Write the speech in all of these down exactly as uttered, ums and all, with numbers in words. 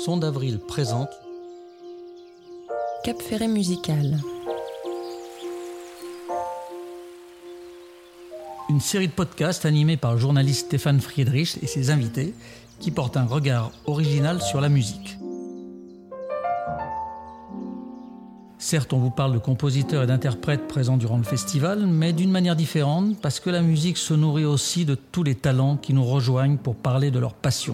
Son d'Avril présente Cap Ferret musical. Une série de podcasts animés par le journaliste Stéphane Friedrich et ses invités qui portent un regard original sur la musique. Certes, on vous parle de compositeurs et d'interprètes présents durant le festival, mais d'une manière différente parce que la musique se nourrit aussi de tous les talents qui nous rejoignent pour parler de leur passion.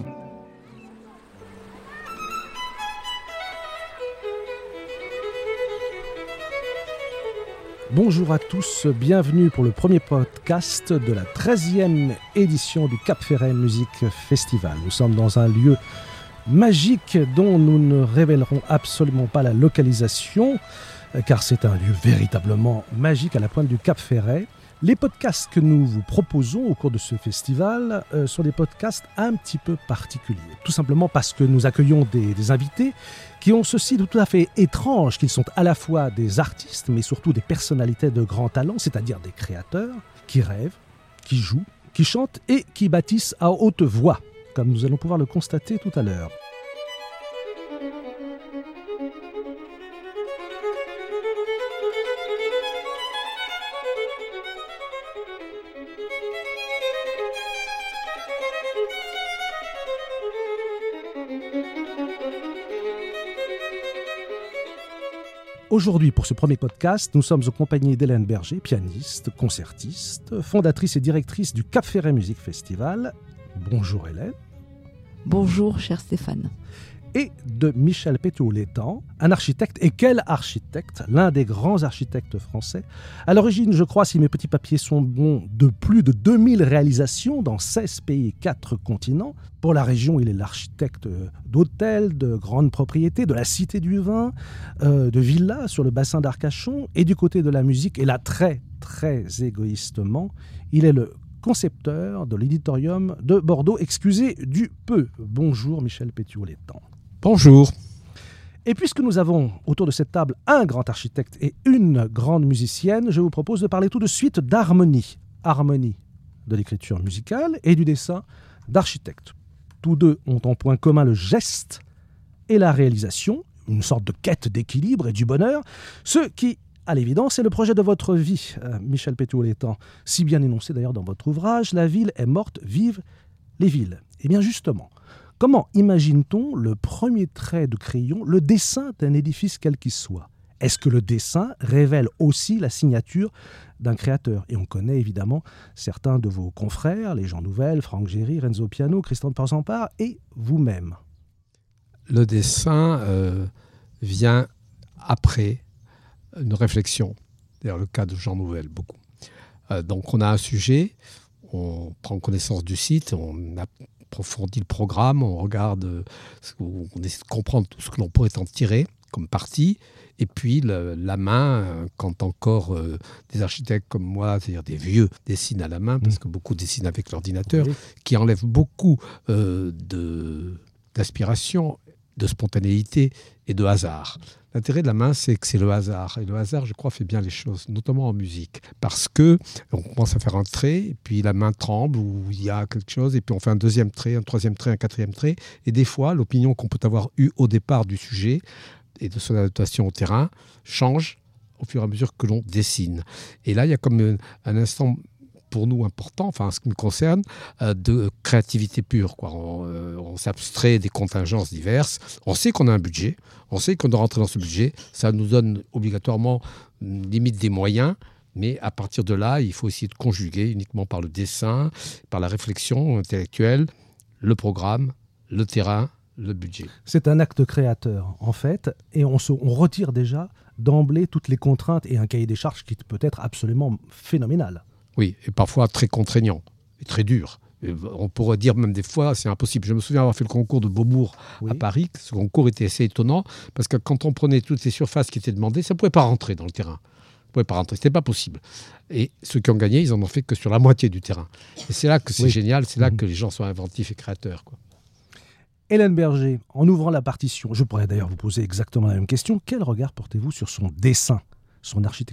Bonjour à tous, bienvenue pour le premier podcast de la treizième édition du Cap Ferret Music Festival. Nous sommes dans un lieu magique dont nous ne révélerons absolument pas la localisation, car c'est un lieu véritablement magique à la pointe du Cap Ferret. Les podcasts que nous vous proposons au cours de ce festival euh, sont des podcasts un petit peu particuliers. Tout simplement parce que nous accueillons des, des invités qui ont ceci de tout à fait étrange, qu'ils sont à la fois des artistes, mais surtout des personnalités de grand talent, c'est-à-dire des créateurs qui rêvent, qui jouent, qui chantent et qui bâtissent à haute voix, comme nous allons pouvoir le constater tout à l'heure. Aujourd'hui, pour ce premier podcast, nous sommes en compagnie d'Hélène Berger, pianiste, concertiste, fondatrice et directrice du Cap Ferret Music Festival. Bonjour Hélène. Bonjour, cher Stéphane. Et de Michel Pétuaud-Létang, un architecte, et quel architecte, l'un des grands architectes français. À l'origine, je crois, si mes petits papiers sont bons, de plus de deux mille réalisations dans seize pays et quatre continents. Pour la région, il est l'architecte d'hôtels, de grandes propriétés, de la Cité du Vin, euh, de villas sur le bassin d'Arcachon. Et du côté de la musique, et là très, très égoïstement, il est le concepteur de l'éditorium de Bordeaux. Excusez du peu. Bonjour Michel Pétuaud-Létang. Bonjour. Et puisque nous avons autour de cette table un grand architecte et une grande musicienne, je vous propose de parler tout de suite d'harmonie. Harmonie de l'écriture musicale et du dessin d'architecte. Tous deux ont en point commun le geste et la réalisation, une sorte de quête d'équilibre et du bonheur, ce qui, à l'évidence, est le projet de votre vie, euh, Michel Pétuaud-Létang, si bien énoncé d'ailleurs dans votre ouvrage « La ville est morte, vive les villes ». Eh bien justement, comment imagine-t-on le premier trait de crayon, le dessin d'un édifice quel qu'il soit ? Est-ce que le dessin révèle aussi la signature d'un créateur ? Et on connaît évidemment certains de vos confrères, les Jean Nouvel, Franck Géry, Renzo Piano, Christian de Porzampar et vous-même. Le dessin euh, vient après une réflexion. D'ailleurs, le cas de Jean Nouvel, beaucoup. Euh, donc, on a un sujet, on prend connaissance du site, on approfondit le programme, on regarde, on essaie de comprendre tout ce que l'on pourrait en tirer comme partie. Et puis, le, la main, quand encore euh, des architectes comme moi, c'est-à-dire des vieux, dessinent à la main, parce que beaucoup dessinent avec l'ordinateur, oui, qui enlève beaucoup euh, de, d'aspiration, de spontanéité et de hasard. L'intérêt de la main, c'est que c'est le hasard. Et le hasard, je crois, fait bien les choses, notamment en musique. Parce que on commence à faire un trait, et puis la main tremble, ou il y a quelque chose, et puis on fait un deuxième trait, un troisième trait, un quatrième trait. Et des fois, l'opinion qu'on peut avoir eue au départ du sujet et de son adaptation au terrain change au fur et à mesure que l'on dessine. Et là, il y a comme un, un instant pour nous important, enfin en ce qui me concerne, euh, de créativité pure, quoi. On, euh, on s'abstrait des contingences diverses. On sait qu'on a un budget, on sait qu'on doit rentrer dans ce budget. Ça nous donne obligatoirement limite des moyens, mais à partir de là, il faut essayer de conjuguer uniquement par le dessin, par la réflexion intellectuelle, le programme, le terrain, le budget. C'est un acte créateur, en fait, et on, se, on retire déjà d'emblée toutes les contraintes et un cahier des charges qui peut être absolument phénoménal. Oui, et parfois très contraignant et très dur. Et on pourrait dire même des fois, c'est impossible. Je me souviens avoir fait le concours de Beaubourg oui. à Paris. Ce concours était assez étonnant parce que quand on prenait toutes ces surfaces qui étaient demandées, ça ne pouvait pas rentrer dans le terrain. Ça ne pouvait pas rentrer, ce n'était pas possible. Et ceux qui ont gagné, ils en ont fait que sur la moitié du terrain. Et c'est là que c'est oui. génial, c'est là mmh. que les gens sont inventifs et créateurs, quoi. Hélène Berger, en ouvrant la partition, je pourrais d'ailleurs vous poser exactement la même question. Quel regard portez-vous sur son dessin, son architecture ?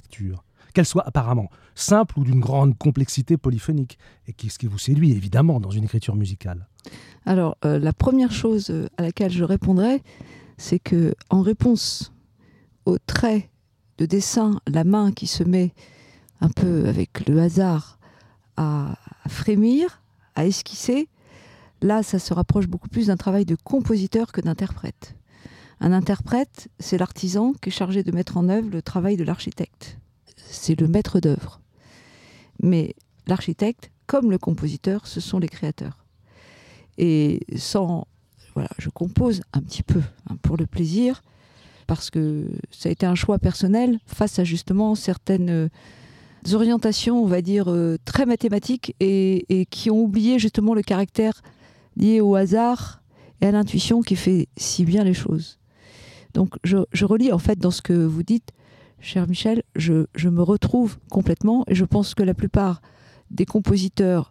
qu'elle soit apparemment simple ou d'une grande complexité polyphonique. Et qu'est-ce qui vous séduit, évidemment, dans une écriture musicale? Alors, euh, la première chose à laquelle je répondrai, c'est que en réponse au trait de dessin, la main qui se met un peu avec le hasard à, à frémir, à esquisser, là, ça se rapproche beaucoup plus d'un travail de compositeur que d'interprète. Un interprète, c'est l'artisan qui est chargé de mettre en œuvre le travail de l'architecte. C'est le maître d'œuvre. Mais l'architecte, comme le compositeur, ce sont les créateurs. Et sans... Voilà, je compose un petit peu hein, pour le plaisir, parce que ça a été un choix personnel face à justement certaines euh, orientations, on va dire, euh, très mathématiques et, et qui ont oublié justement le caractère lié au hasard et à l'intuition qui fait si bien les choses. Donc je, je relis en fait dans ce que vous dites, cher Michel, je, je me retrouve complètement et je pense que la plupart des compositeurs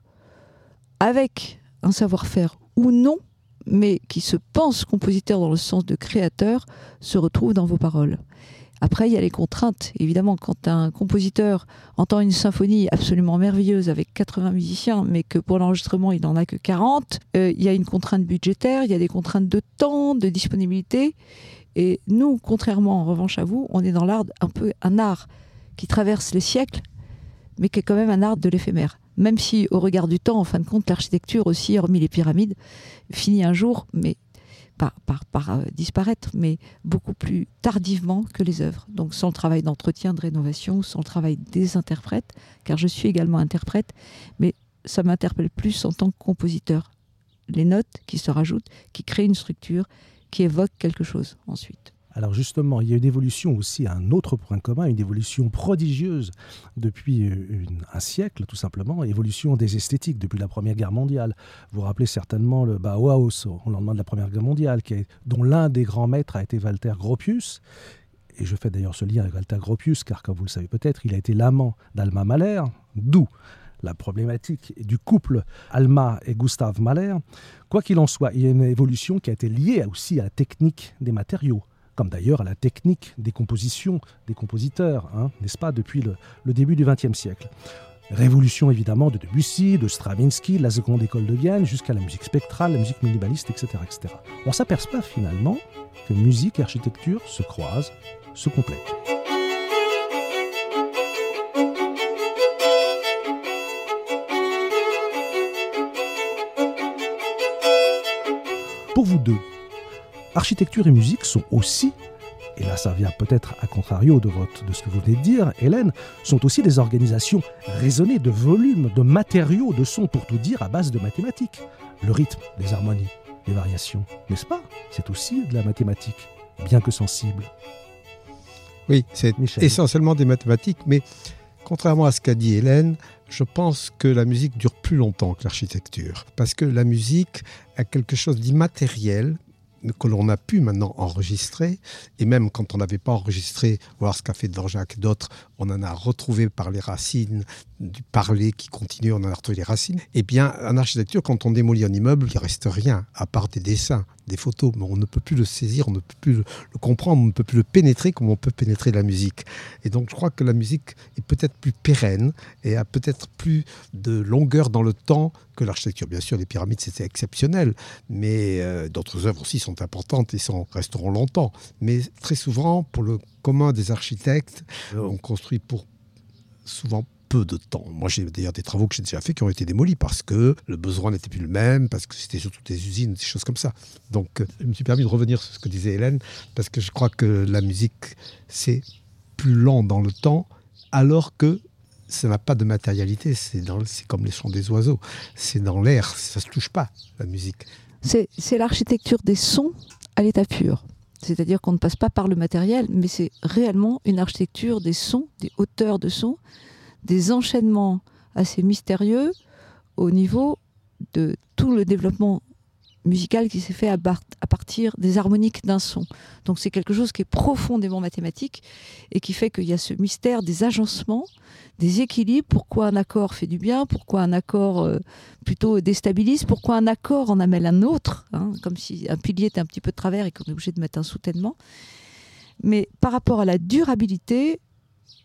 avec un savoir-faire ou non, mais qui se pensent compositeurs dans le sens de créateurs, se retrouvent dans vos paroles. Après, il y a les contraintes. Évidemment, quand un compositeur entend une symphonie absolument merveilleuse avec quatre-vingts musiciens, mais que pour l'enregistrement, il n'en a que quarante, euh, il y a une contrainte budgétaire, il y a des contraintes de temps, de disponibilité. Et nous, contrairement en revanche à vous, on est dans l'art, un peu un art qui traverse les siècles, mais qui est quand même un art de l'éphémère. Même si, au regard du temps, en fin de compte, l'architecture aussi, hormis les pyramides, finit un jour, mais par, par, par euh, disparaître, mais beaucoup plus tardivement que les œuvres. Donc sans le travail d'entretien, de rénovation, sans le travail des interprètes, car je suis également interprète, mais ça m'interpelle plus en tant que compositeur. Les notes qui se rajoutent, qui créent une structure, qui évoquent quelque chose ensuite. Alors justement, il y a une évolution aussi, un autre point commun, une évolution prodigieuse depuis une, un siècle, tout simplement, évolution des esthétiques depuis la Première Guerre mondiale. Vous vous rappelez certainement le Bauhaus au lendemain de la Première Guerre mondiale, qui est, dont l'un des grands maîtres a été Walter Gropius. Et je fais d'ailleurs ce lien avec Walter Gropius, car comme vous le savez peut-être, il a été l'amant d'Alma Mahler, d'où la problématique du couple Alma et Gustav Mahler. Quoi qu'il en soit, il y a une évolution qui a été liée aussi à la technique des matériaux, comme d'ailleurs à la technique des compositions, des compositeurs, hein, n'est-ce pas, depuis le, le début du vingtième siècle. Révolution évidemment de Debussy, de Stravinsky, la seconde école de Vienne, jusqu'à la musique spectrale, la musique minimaliste, et cetera, et cetera. On s'aperçoit finalement que musique et architecture se croisent, se complètent. Pour vous deux, architecture et musique sont aussi, et là ça vient peut-être à contrario de, votre, de ce que vous venez de dire, Hélène, sont aussi des organisations raisonnées de volumes, de matériaux, de sons, pour tout dire, à base de mathématiques. Le rythme, les harmonies, les variations, n'est-ce pas? C'est aussi de la mathématique, bien que sensible. Oui, c'est Michel. Essentiellement des mathématiques, mais contrairement à ce qu'a dit Hélène, je pense que la musique dure plus longtemps que l'architecture, parce que la musique a quelque chose d'immatériel que l'on a pu maintenant enregistrer, et même quand on n'avait pas enregistré, voir ce qu'a fait Dvorak et d'autres, on en a retrouvé par les racines du parler qui continue, on en a retrouvé les racines. Eh bien, en architecture, quand on démolit un immeuble, il ne reste rien, à part des dessins, des photos, mais on ne peut plus le saisir, on ne peut plus le, le comprendre, on ne peut plus le pénétrer comme on peut pénétrer la musique. Et donc, je crois que la musique est peut-être plus pérenne et a peut-être plus de longueur dans le temps que l'architecture. Bien sûr, les pyramides, c'était exceptionnel, mais euh, d'autres œuvres aussi sont importantes et sont, resteront longtemps. Mais très souvent, pour le commun des architectes, on construit pour souvent peu de temps. Moi, j'ai d'ailleurs des travaux que j'ai déjà faits qui ont été démolis parce que le besoin n'était plus le même, parce que c'était surtout des usines, des choses comme ça. Donc, euh, je me suis permis de revenir sur ce que disait Hélène, parce que je crois que la musique, c'est plus lent dans le temps, alors que ça n'a pas de matérialité. C'est, dans, c'est comme les chants des oiseaux. C'est dans l'air, ça ne se touche pas, la musique. C'est, c'est l'architecture des sons à l'état pur. C'est-à-dire qu'on ne passe pas par le matériel, mais c'est réellement une architecture des sons, des hauteurs de sons, des enchaînements assez mystérieux au niveau de tout le développement musical qui s'est fait à, bar- à partir des harmoniques d'un son. Donc c'est quelque chose qui est profondément mathématique et qui fait qu'il y a ce mystère des agencements, des équilibres, pourquoi un accord fait du bien, pourquoi un accord euh, plutôt déstabilise, pourquoi un accord en amène un autre, hein, comme si un pilier était un petit peu de travers et qu'on est obligé de mettre un soutènement. Mais par rapport à la durabilité,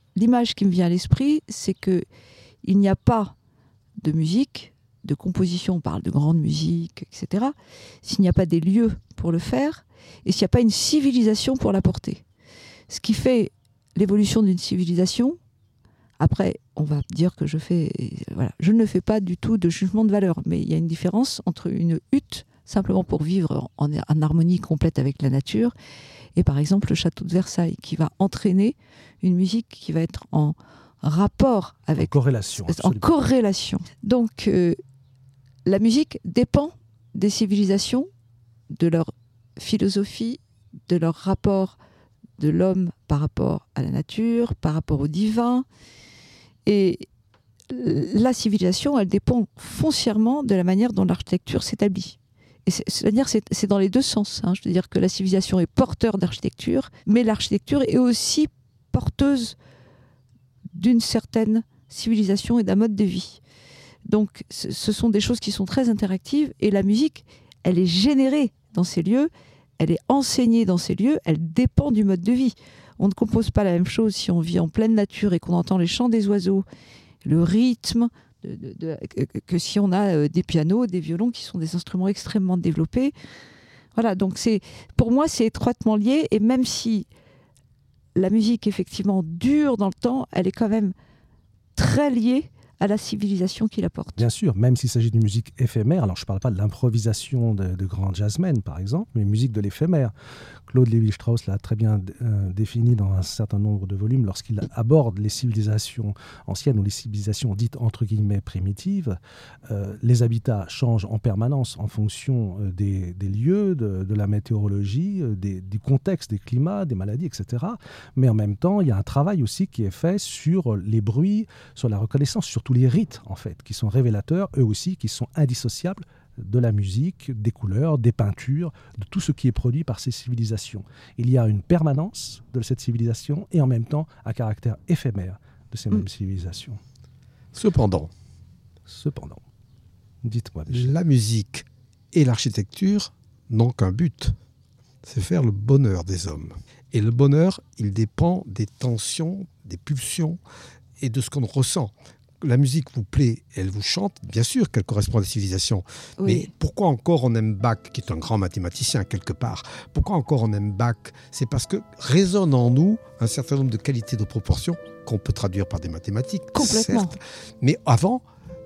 l'image qui me vient à l'esprit, c'est que il n'y a pas de musique, de composition, on parle de grande musique, et cetera, s'il n'y a pas des lieux pour le faire, et s'il n'y a pas une civilisation pour l'apporter. Ce qui fait l'évolution d'une civilisation, après, on va dire que je fais... Voilà, je ne fais pas du tout de jugement de valeur, mais il y a une différence entre une hutte, simplement pour vivre en, en harmonie complète avec la nature, et par exemple le château de Versailles, qui va entraîner une musique qui va être en rapport avec... En corrélation. En corrélation. Donc, euh, la musique dépend des civilisations, de leur philosophie, de leur rapport de l'homme par rapport à la nature, par rapport au divin. Et la civilisation, elle dépend foncièrement de la manière dont l'architecture s'établit. Et c'est, c'est-à-dire c'est, c'est dans les deux sens. Hein. Je veux dire que la civilisation est porteur d'architecture, mais l'architecture est aussi porteuse d'une certaine civilisation et d'un mode de vie. Donc ce, ce sont des choses qui sont très interactives, et la musique, elle est générée dans ces lieux, elle est enseignée dans ces lieux, elle dépend du mode de vie. On ne compose pas la même chose si on vit en pleine nature et qu'on entend les chants des oiseaux, le rythme, de, de, de, que, que si on a euh, des pianos, des violons, qui sont des instruments extrêmement développés. Voilà, donc c'est, pour moi, c'est étroitement lié, et même si la musique, effectivement, dure dans le temps, elle est quand même très liée à la civilisation qui la porte. Bien sûr, même s'il s'agit d'une musique éphémère, alors je ne parle pas de l'improvisation de, de grands jazzmen, par exemple, mais musique de l'éphémère. Claude Lévi-Strauss l'a très bien euh, défini dans un certain nombre de volumes lorsqu'il aborde les civilisations anciennes ou les civilisations dites entre guillemets primitives. Euh, les habitats changent en permanence en fonction euh, des, des lieux, de, de la météorologie, euh, des, du contexte, des climats, des maladies, et cetera. Mais en même temps, il y a un travail aussi qui est fait sur les bruits, sur la reconnaissance, sur tous les rites en fait, qui sont révélateurs, eux aussi, qui sont indissociables de la musique, des couleurs, des peintures, de tout ce qui est produit par ces civilisations. Il y a une permanence de cette civilisation et en même temps un caractère éphémère de ces mmh. mêmes civilisations. Cependant, Cependant, dites-moi. Michel. La musique et l'architecture n'ont qu'un but, c'est faire le bonheur des hommes. Et le bonheur, il dépend des tensions, des pulsions et de ce qu'on ressent. La musique vous plaît, elle vous chante, bien sûr qu'elle correspond à la civilisation. Oui. Mais pourquoi encore on aime Bach, qui est un grand mathématicien quelque part? Pourquoi encore on aime Bach? C'est parce que résonne en nous un certain nombre de qualités de proportion qu'on peut traduire par des mathématiques, complètement. Certes. Mais avant,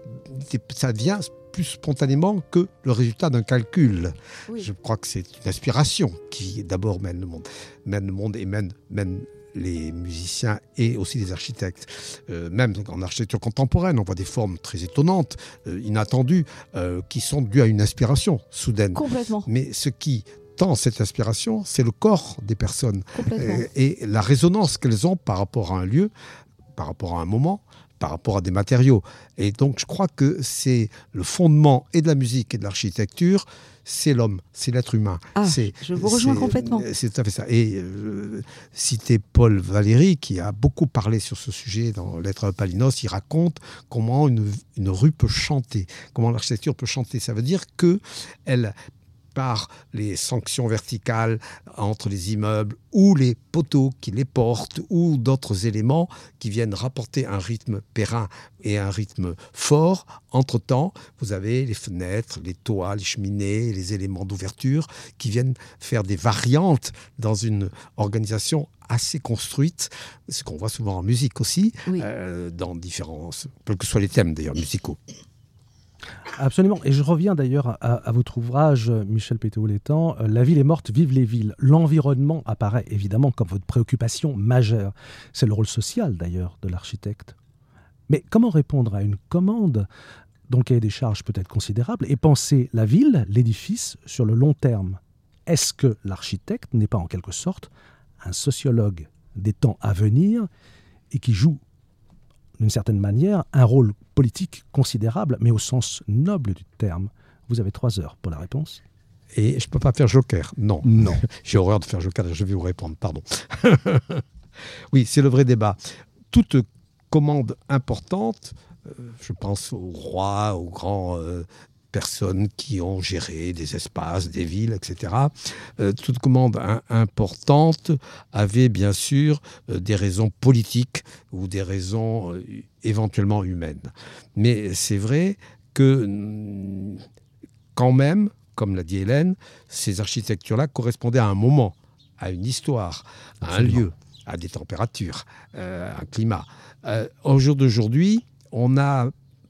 ça vient plus spontanément que le résultat d'un calcul. Oui. Je crois que c'est une inspiration qui d'abord mène le monde, mène le monde et mène, mène les musiciens et aussi les architectes. Euh, même en architecture contemporaine, on voit des formes très étonnantes, euh, inattendues, euh, qui sont dues à une inspiration soudaine. Complètement. Mais ce qui tend cette inspiration, c'est le corps des personnes. Euh, et la résonance qu'elles ont par rapport à un lieu, par rapport à un moment, par rapport à des matériaux. Et donc, je crois que c'est le fondement et de la musique et de l'architecture, c'est l'homme, c'est l'être humain. Ah, c'est, je vous rejoins c'est, complètement. C'est tout à fait ça. Et euh, citer Paul Valéry, qui a beaucoup parlé sur ce sujet dans Lettres à Palinos, il raconte comment une, une rue peut chanter, comment l'architecture peut chanter. Ça veut dire qu'elle, par les sanctions verticales entre les immeubles ou les poteaux qui les portent ou d'autres éléments qui viennent rapporter un rythme périn et un rythme fort. Entre-temps, vous avez les fenêtres, les toits, les cheminées, les éléments d'ouverture qui viennent faire des variantes dans une organisation assez construite, ce qu'on voit souvent en musique aussi, oui. euh, dans différents, quels que soient les thèmes d'ailleurs musicaux. Absolument. Et je reviens d'ailleurs à, à votre ouvrage, Michel Pétéau-Létang, « La ville est morte, vive les villes ». L'environnement apparaît évidemment comme votre préoccupation majeure. C'est le rôle social d'ailleurs de l'architecte. Mais comment répondre à une commande dont le cahier des charges peut être considérable et penser la ville, l'édifice, sur le long terme? Est-ce que l'architecte n'est pas en quelque sorte un sociologue des temps à venir et qui joue d'une certaine manière, un rôle politique considérable, mais au sens noble du terme? Vous avez trois heures pour la réponse. Et je ne peux pas faire joker, non. Non. J'ai horreur de faire joker, je vais vous répondre, pardon. Oui, c'est le vrai débat. Toute commande importante, euh, je pense au roi, aux grands euh, personnes qui ont géré des espaces, des villes, et cetera. Euh, toute commande un, importante avait bien sûr euh, des raisons politiques ou des raisons euh, éventuellement humaines. Mais c'est vrai que quand même, comme l'a dit Hélène, ces architectures-là correspondaient à un moment, à une histoire, à Absolument. un lieu, à des températures, euh, un climat. Euh, au jour d'aujourd'hui, on a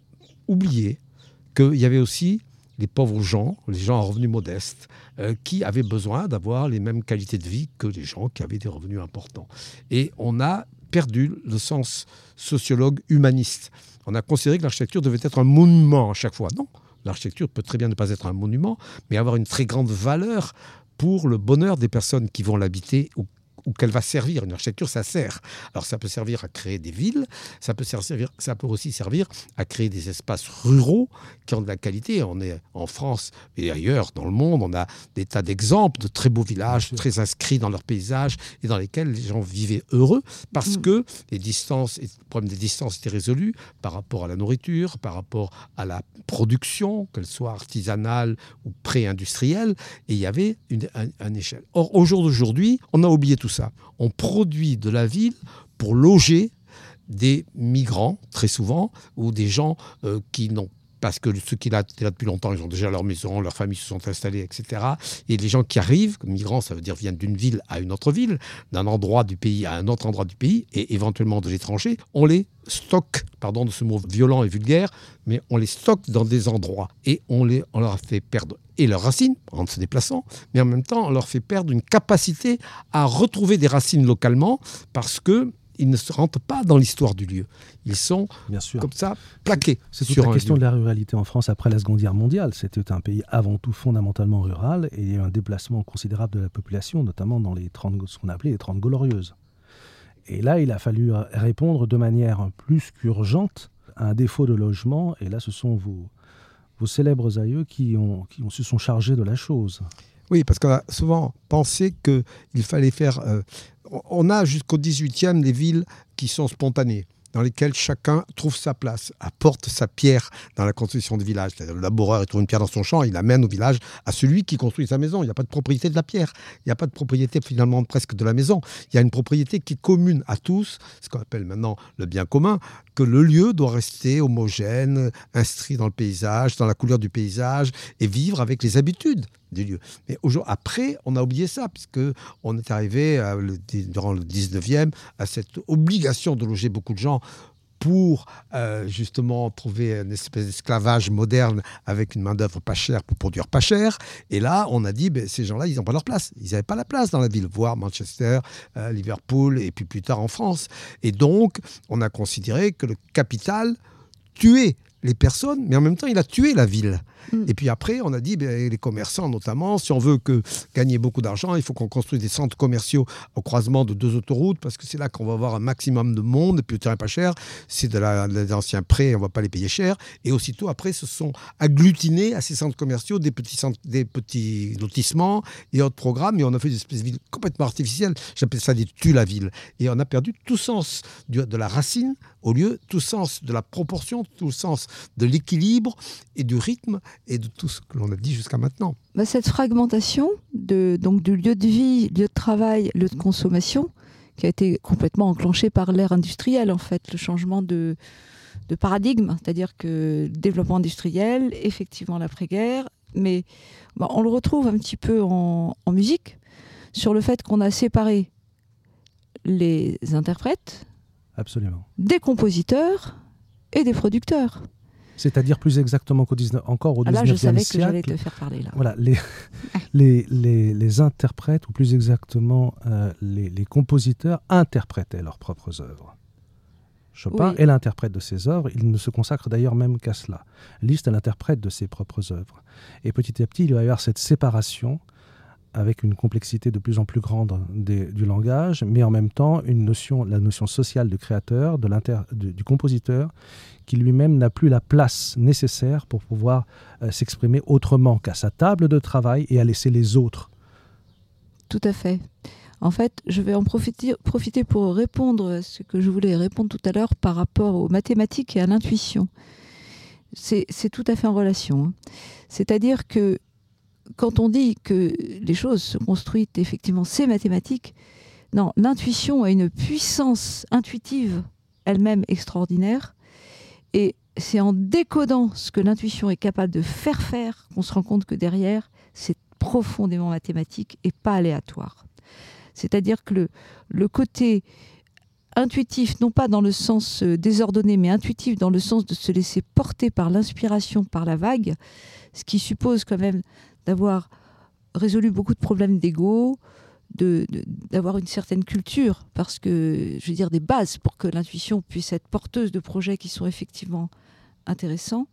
oublié qu'il y avait aussi les pauvres gens, les gens à revenus modestes, euh, qui avaient besoin d'avoir les mêmes qualités de vie que les gens qui avaient des revenus importants. Et on a perdu le sens sociologue humaniste. On a considéré que l'architecture devait être un monument à chaque fois. Non, l'architecture peut très bien ne pas être un monument, mais avoir une très grande valeur pour le bonheur des personnes qui vont l'habiter ou ou qu'elle va servir. Une architecture, ça sert. Alors, ça peut servir à créer des villes, ça peut, servir, ça peut aussi servir à créer des espaces ruraux qui ont de la qualité. On est en France et ailleurs dans le monde, on a des tas d'exemples de très beaux villages, très inscrits dans leur paysage et dans lesquels les gens vivaient heureux parce mmh. que les distances, le problème des distances était résolu par rapport à la nourriture, par rapport à la production, qu'elle soit artisanale ou pré-industrielle, et il y avait une, un, un échelle. Or, au jour d'aujourd'hui, on a oublié tout ça. On produit de la ville pour loger des migrants, très souvent, ou des gens euh, qui n'ont parce que ceux qui étaient là depuis longtemps, ils ont déjà leur maison, leurs familles se sont installées, et cetera. Et les gens qui arrivent, comme migrants, ça veut dire viennent d'une ville à une autre ville, d'un endroit du pays à un autre endroit du pays, et éventuellement de l'étranger, on les stocke, pardon de ce mot violent et vulgaire, mais on les stocke dans des endroits. Et on, les, on leur fait perdre et leurs racines, en se déplaçant, mais en même temps, on leur fait perdre une capacité à retrouver des racines localement, parce que ils ne se rentrent pas dans l'histoire du lieu. Ils sont Bien sûr. comme ça, plaqués. C'est, c'est toute la question lieu. de la ruralité en France après la Seconde Guerre mondiale. C'était un pays avant tout fondamentalement rural et il y a eu un déplacement considérable de la population, notamment dans les trente, ce qu'on appelait les trente glorieuses. Et là, il a fallu répondre de manière plus qu'urgente à un défaut de logement. Et là, ce sont vos, vos célèbres aïeux qui, ont, qui ont, se sont chargés de la chose. Oui, parce qu'on a souvent pensé qu'il fallait faire... Euh, on a jusqu'au dix-huitième des villes qui sont spontanées, dans lesquelles chacun trouve sa place, apporte sa pierre dans la construction du village. C'est-à-dire, le laboureur, il trouve une pierre dans son champ, il l'amène au village à celui qui construit sa maison. Il n'y a pas de propriété de la pierre, il n'y a pas de propriété finalement presque de la maison. Il y a une propriété qui est commune à tous, ce qu'on appelle maintenant le bien commun, que le lieu doit rester homogène, inscrit dans le paysage, dans la couleur du paysage, et vivre avec les habitudes du lieu. Mais après, on a oublié ça, puisqu'on est arrivé à, le, durant le dix-neuvième à cette obligation de loger beaucoup de gens pour euh, justement trouver une espèce d'esclavage moderne avec une main-d'œuvre pas chère pour produire pas cher. Et là, on a dit, ben, ces gens-là, ils n'ont pas leur place. Ils n'avaient pas la place dans la ville, voire Manchester, euh, Liverpool, et puis plus tard en France. Et donc, on a considéré que le capital tuait les personnes, mais en même temps, il a tué la ville. Mmh. Et puis après, on a dit, ben, les commerçants notamment, si on veut que, gagner beaucoup d'argent, il faut qu'on construise des centres commerciaux au croisement de deux autoroutes, parce que c'est là qu'on va avoir un maximum de monde, et puis le terrain pas cher, c'est de, la, de l'ancien prêt, on ne va pas les payer cher. Et aussitôt, après, se sont agglutinés à ces centres commerciaux des petits, centres, des petits lotissements et autres programmes, et on a fait des espèces de villes complètement artificielles. J'appelle ça des tue-la-ville. Et on a perdu tout sens du, de la racine, au lieu, tout sens de la proportion, tout sens de l'équilibre et du rythme et de tout ce que l'on a dit jusqu'à maintenant. Bah cette fragmentation de, donc, du lieu de vie, lieu de travail, lieu de consommation, qui a été complètement enclenchée par l'ère industrielle, en fait, le changement de, de paradigme, c'est-à-dire que le développement industriel, effectivement l'après-guerre, mais bah, on le retrouve un petit peu en, en musique, sur le fait qu'on a séparé les interprètes, Absolument. des compositeurs et des producteurs. C'est-à-dire plus exactement qu'au dix-neuvième, encore au dix-neuvième siècle. Ah là, je savais que j'allais te faire parler là. Voilà, les, les, les, les interprètes, ou plus exactement euh, les, les compositeurs, interprétaient leurs propres œuvres. Chopin oui. est l'interprète de ses œuvres, il ne se consacre d'ailleurs même qu'à cela. Liszt est l'interprète de ses propres œuvres. Et petit à petit, il va y avoir cette séparation avec une complexité de plus en plus grande des, du langage, mais en même temps une notion, la notion sociale du créateur, de l'inter, du, du compositeur, qui lui-même n'a plus la place nécessaire pour pouvoir euh, s'exprimer autrement qu'à sa table de travail et à laisser les autres. Tout à fait. En fait, je vais en profiter, profiter pour répondre à ce que je voulais répondre tout à l'heure par rapport aux mathématiques et à l'intuition. c'est, c'est tout à fait en relation. Hein. C'est-à-dire que quand on dit que les choses se construisent, effectivement, c'est mathématique. Non, l'intuition a une puissance intuitive elle-même extraordinaire. Et c'est en décodant ce que l'intuition est capable de faire faire qu'on se rend compte que derrière, c'est profondément mathématique et pas aléatoire. C'est-à-dire que le, le côté intuitif, non pas dans le sens désordonné, mais intuitif dans le sens de se laisser porter par l'inspiration, par la vague, ce qui suppose quand même d'avoir résolu beaucoup de problèmes d'ego, de, de, d'avoir une certaine culture, parce que, je veux dire, des bases pour que l'intuition puisse être porteuse de projets qui sont effectivement intéressants.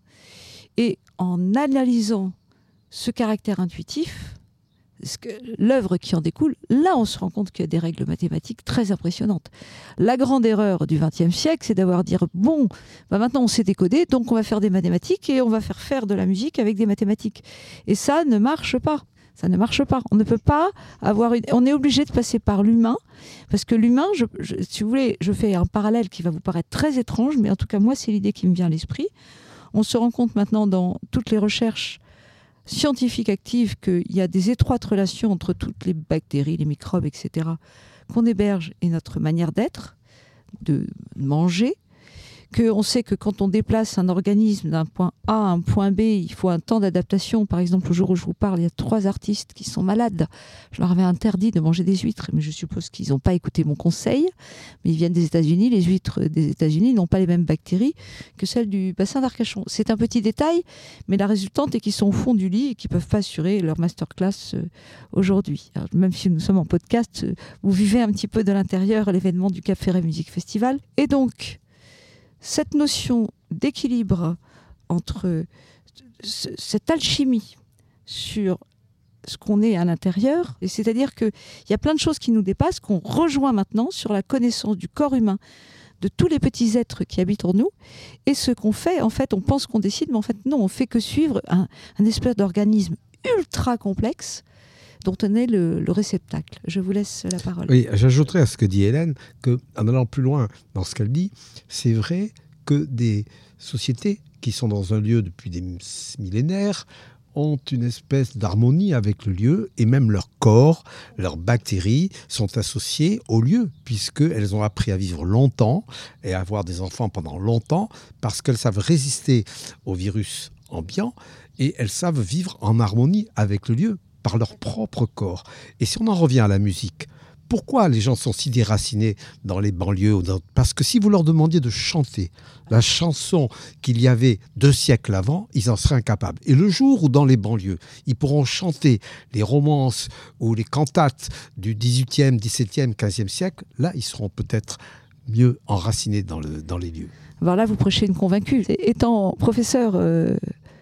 Et en analysant ce caractère intuitif, ce que, l'œuvre qui en découle, là on se rend compte qu'il y a des règles mathématiques très impressionnantes. La grande erreur du vingtième siècle, c'est d'avoir dit bon, bah maintenant on sait décoder, donc on va faire des mathématiques et on va faire faire de la musique avec des mathématiques. Et ça ne marche pas. Ça ne marche pas. On ne peut pas avoir une... On est obligé de passer par l'humain, parce que l'humain, je, je, si vous voulez, je fais un parallèle qui va vous paraître très étrange, mais en tout cas moi c'est l'idée qui me vient à l'esprit. On se rend compte maintenant dans toutes les recherches scientifiques actives qu'il y a des étroites relations entre toutes les bactéries, les microbes, et cetera, qu'on héberge et notre manière d'être, de manger, qu'on sait que quand on déplace un organisme d'un point A à un point B, il faut un temps d'adaptation. Par exemple, au jour où je vous parle, il y a trois artistes qui sont malades. Je leur avais interdit de manger des huîtres, mais je suppose qu'ils n'ont pas écouté mon conseil. Mais ils viennent des États-Unis. Les huîtres des États-Unis n'ont pas les mêmes bactéries que celles du bassin d'Arcachon. C'est un petit détail, mais la résultante est qu'ils sont au fond du lit et qu'ils ne peuvent pas assurer leur masterclass euh, aujourd'hui. Alors, même si nous sommes en podcast, euh, vous vivez un petit peu de l'intérieur l'événement du Cap Ferret Music Festival. Et donc, cette notion d'équilibre entre ce, cette alchimie sur ce qu'on est à l'intérieur, et c'est-à-dire qu'il y a plein de choses qui nous dépassent, qu'on rejoint maintenant sur la connaissance du corps humain, de tous les petits êtres qui habitent en nous, et ce qu'on fait, en fait, on pense qu'on décide, mais en fait, non, on fait que suivre un, un espèce d'organisme ultra complexe dont on est le, le réceptacle. Je vous laisse la parole. Oui, j'ajouterais à ce que dit Hélène qu'en allant plus loin dans ce qu'elle dit, c'est vrai que des sociétés qui sont dans un lieu depuis des millénaires ont une espèce d'harmonie avec le lieu, et même leur corps, leurs bactéries sont associées au lieu, puisqu'elles ont appris à vivre longtemps et à avoir des enfants pendant longtemps, parce qu'elles savent résister aux virus ambiants et elles savent vivre en harmonie avec le lieu par leur propre corps. Et si on en revient à la musique, pourquoi les gens sont si déracinés dans les banlieues ou dans... Parce que si vous leur demandiez de chanter la chanson qu'il y avait deux siècles avant, ils en seraient incapables. Et le jour où dans les banlieues, ils pourront chanter les romances ou les cantates du dix-huitième, dix-septième, quinzième siècle, là, ils seront peut-être mieux enracinés dans, le, dans les lieux. Alors là, vous prêchez une convaincue. Étant professeur euh,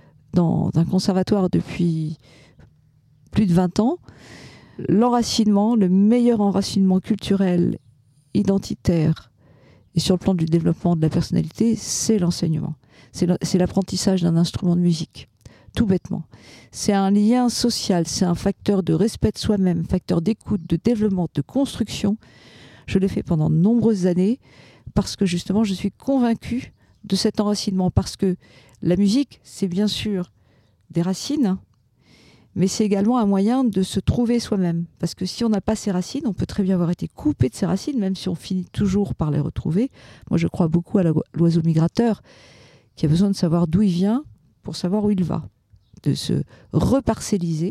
dans un conservatoire depuis plus de vingt ans, l'enracinement, le meilleur enracinement culturel, identitaire et sur le plan du développement de la personnalité, c'est l'enseignement. C'est, le, c'est l'apprentissage d'un instrument de musique, tout bêtement. C'est un lien social, c'est un facteur de respect de soi-même, facteur d'écoute, de développement, de construction. Je l'ai fait pendant de nombreuses années parce que justement, je suis convaincue de cet enracinement. Parce que la musique, c'est bien sûr des racines, mais c'est également un moyen de se trouver soi-même. Parce que si on n'a pas ses racines, on peut très bien avoir été coupé de ses racines, même si on finit toujours par les retrouver. Moi, je crois beaucoup à l'oiseau migrateur, qui a besoin de savoir d'où il vient pour savoir où il va. De se reparcelliser.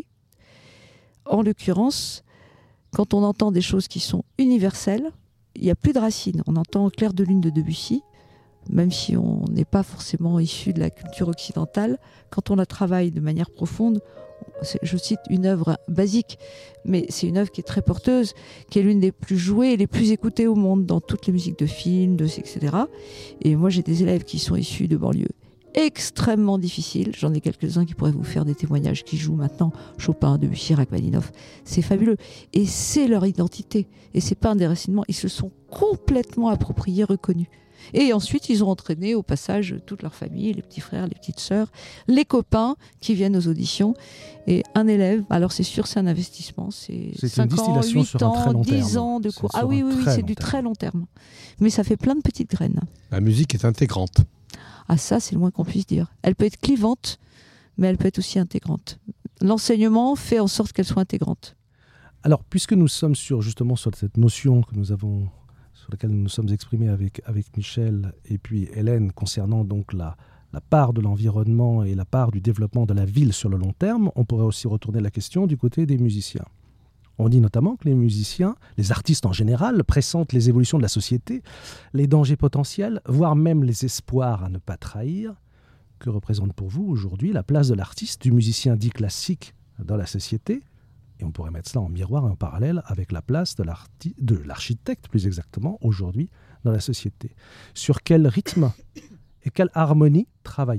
En l'occurrence, quand on entend des choses qui sont universelles, il n'y a plus de racines. On entend Clair de lune de Debussy, même si on n'est pas forcément issu de la culture occidentale. Quand on la travaille de manière profonde, je cite une œuvre basique, mais c'est une œuvre qui est très porteuse, qui est l'une des plus jouées et les plus écoutées au monde dans toutes les musiques de films, de, et cetera. Et moi, j'ai des élèves qui sont issus de banlieues extrêmement difficiles. J'en ai quelques-uns qui pourraient vous faire des témoignages, qui jouent maintenant Chopin, Debussy, Rachmaninoff. C'est fabuleux. Et c'est leur identité. Et c'est pas un déracinement. Ils se sont complètement appropriés, reconnus. Et ensuite, ils ont entraîné au passage toute leur famille, les petits frères, les petites sœurs, les copains qui viennent aux auditions. Et un élève, alors c'est sûr, c'est un investissement. C'est, c'est cinq une ans, huit ans, ans, dix ans de cours. Ah oui, oui, oui, c'est du très long terme. Mais ça fait plein de petites graines. La musique est intégrante. Ah ça, c'est le moins qu'on puisse dire. Elle peut être clivante, mais elle peut être aussi intégrante. L'enseignement fait en sorte qu'elle soit intégrante. Alors, puisque nous sommes sur, justement sur cette notion que nous avons, sur laquelle nous nous sommes exprimés avec, avec Michel et puis Hélène, concernant donc la, la part de l'environnement et la part du développement de la ville sur le long terme, on pourrait aussi retourner la question du côté des musiciens. On dit notamment que les musiciens, les artistes en général, pressentent les évolutions de la société, les dangers potentiels, voire même les espoirs à ne pas trahir. Que représente pour vous aujourd'hui la place de l'artiste, du musicien dit classique dans la société ? Et on pourrait mettre cela en miroir et en parallèle avec la place de, l'arti- de l'architecte, plus exactement, aujourd'hui dans la société. Sur quel rythme et quelle harmonie travaillez-vous ?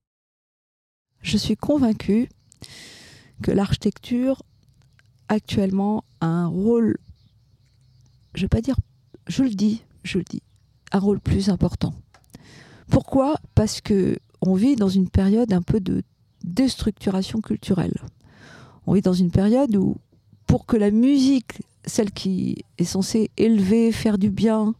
Je suis convaincue que l'architecture actuellement a un rôle, je ne vais pas dire, je le dis, je le dis, un rôle plus important. Pourquoi ? Parce qu'on vit dans une période un peu de déstructuration culturelle. On vit dans une période où, pour que la musique, celle qui est censée élever, faire du bien,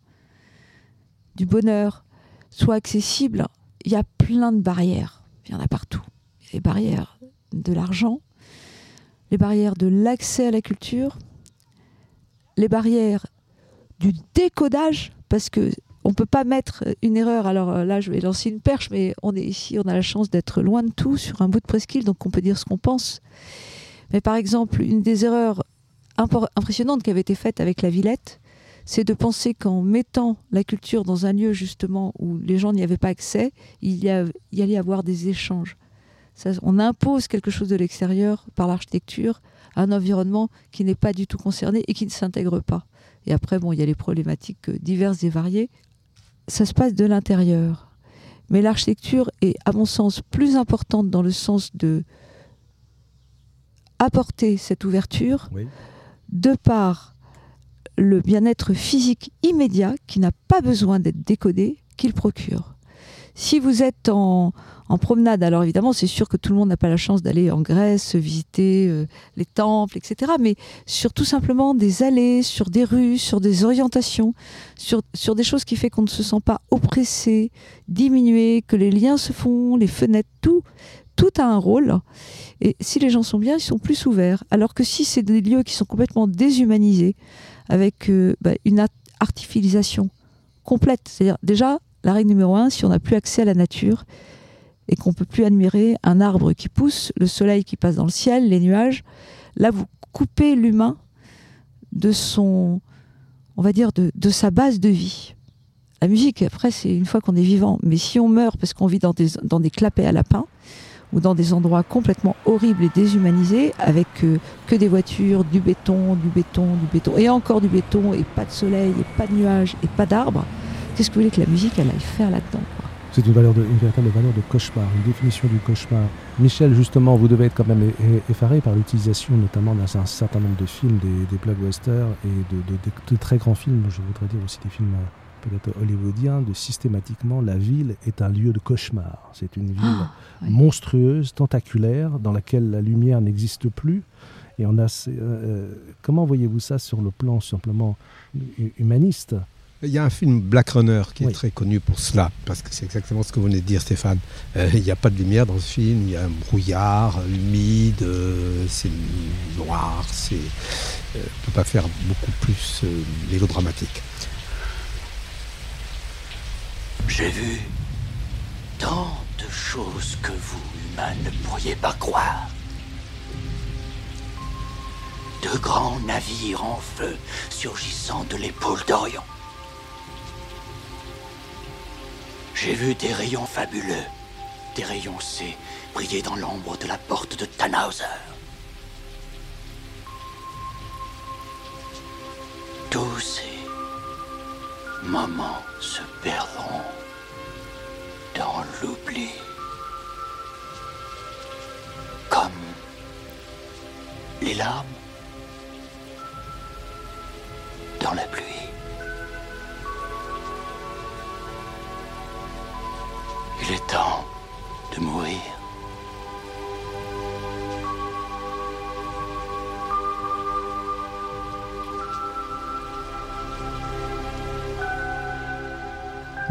du bonheur, soit accessible, il y a plein de barrières. Il y en a partout. Il y a les barrières de l'argent, les barrières de l'accès à la culture, les barrières du décodage, parce que on ne peut pas mettre une erreur. Alors là, je vais lancer une perche, mais on est ici, on a la chance d'être loin de tout, sur un bout de presqu'île, donc on peut dire ce qu'on pense. Mais par exemple, une des erreurs impor- impressionnantes qui avait été faite avec la Villette, c'est de penser qu'en mettant la culture dans un lieu justement où les gens n'y avaient pas accès, il y, a, il y allait y avoir des échanges. Ça, on impose quelque chose de l'extérieur par l'architecture à un environnement qui n'est pas du tout concerné et qui ne s'intègre pas. Et après, bon, il y a les problématiques diverses et variées. Ça se passe de l'intérieur. Mais l'architecture est, à mon sens, plus importante dans le sens de apporter cette ouverture, oui, de par le bien-être physique immédiat qui n'a pas besoin d'être décodé, qu'il procure. Si vous êtes en, en promenade, alors évidemment c'est sûr que tout le monde n'a pas la chance d'aller en Grèce, visiter euh, les temples, et cetera. Mais sur tout simplement des allées, sur des rues, sur des orientations, sur, sur des choses qui font qu'on ne se sent pas oppressé, diminué, que les liens se font, les fenêtres, tout, tout a un rôle. Et si les gens sont bien, ils sont plus ouverts. Alors que si c'est des lieux qui sont complètement déshumanisés, avec euh, bah, une artificialisation complète, c'est-à-dire déjà, la règle numéro un, si on n'a plus accès à la nature et qu'on ne peut plus admirer un arbre qui pousse, le soleil qui passe dans le ciel, les nuages, là vous coupez l'humain de son, on va dire, de, de sa base de vie. La musique, après, c'est une fois qu'on est vivant. Mais si on meurt parce qu'on vit dans des, dans des clapets à lapins ou dans des endroits complètement horribles et déshumanisés, avec euh, que des voitures, du béton, du béton, du béton, et encore du béton, et pas de soleil, et pas de nuages, et pas d'arbres, qu'est-ce que vous voulez que la musique elle aille faire là-dedans, quoi ? C'est une, valeur de, une véritable valeur de cauchemar, une définition du cauchemar. Michel, justement, vous devez être quand même effaré par l'utilisation notamment d'un certain nombre de films, des, des blockbusters et de, de, de, de très grands films, je voudrais dire aussi des films peut-être hollywoodiens, de systématiquement la ville est un lieu de cauchemar. C'est une ville ah, oui. monstrueuse, tentaculaire, dans laquelle la lumière n'existe plus. Et on a, euh, comment voyez-vous ça sur le plan simplement humaniste ? Il y a un film Black Runner qui oui. est très connu pour cela, parce que c'est exactement ce que vous venez de dire, Stéphane. Euh, il n'y a pas de lumière dans ce film, il y a un brouillard, humide, euh, c'est noir, c'est, euh, on ne peut pas faire beaucoup plus euh, mélodramatique. J'ai vu tant de choses que vous, humains, ne pourriez pas croire. De grands navires en feu surgissant de l'épaule d'Orion. J'ai vu des rayons fabuleux, des rayons C, briller dans l'ombre de la porte de Tannhauser. Tous ces moments se perdront dans l'oubli, comme les larmes dans la pluie. Il est temps de mourir.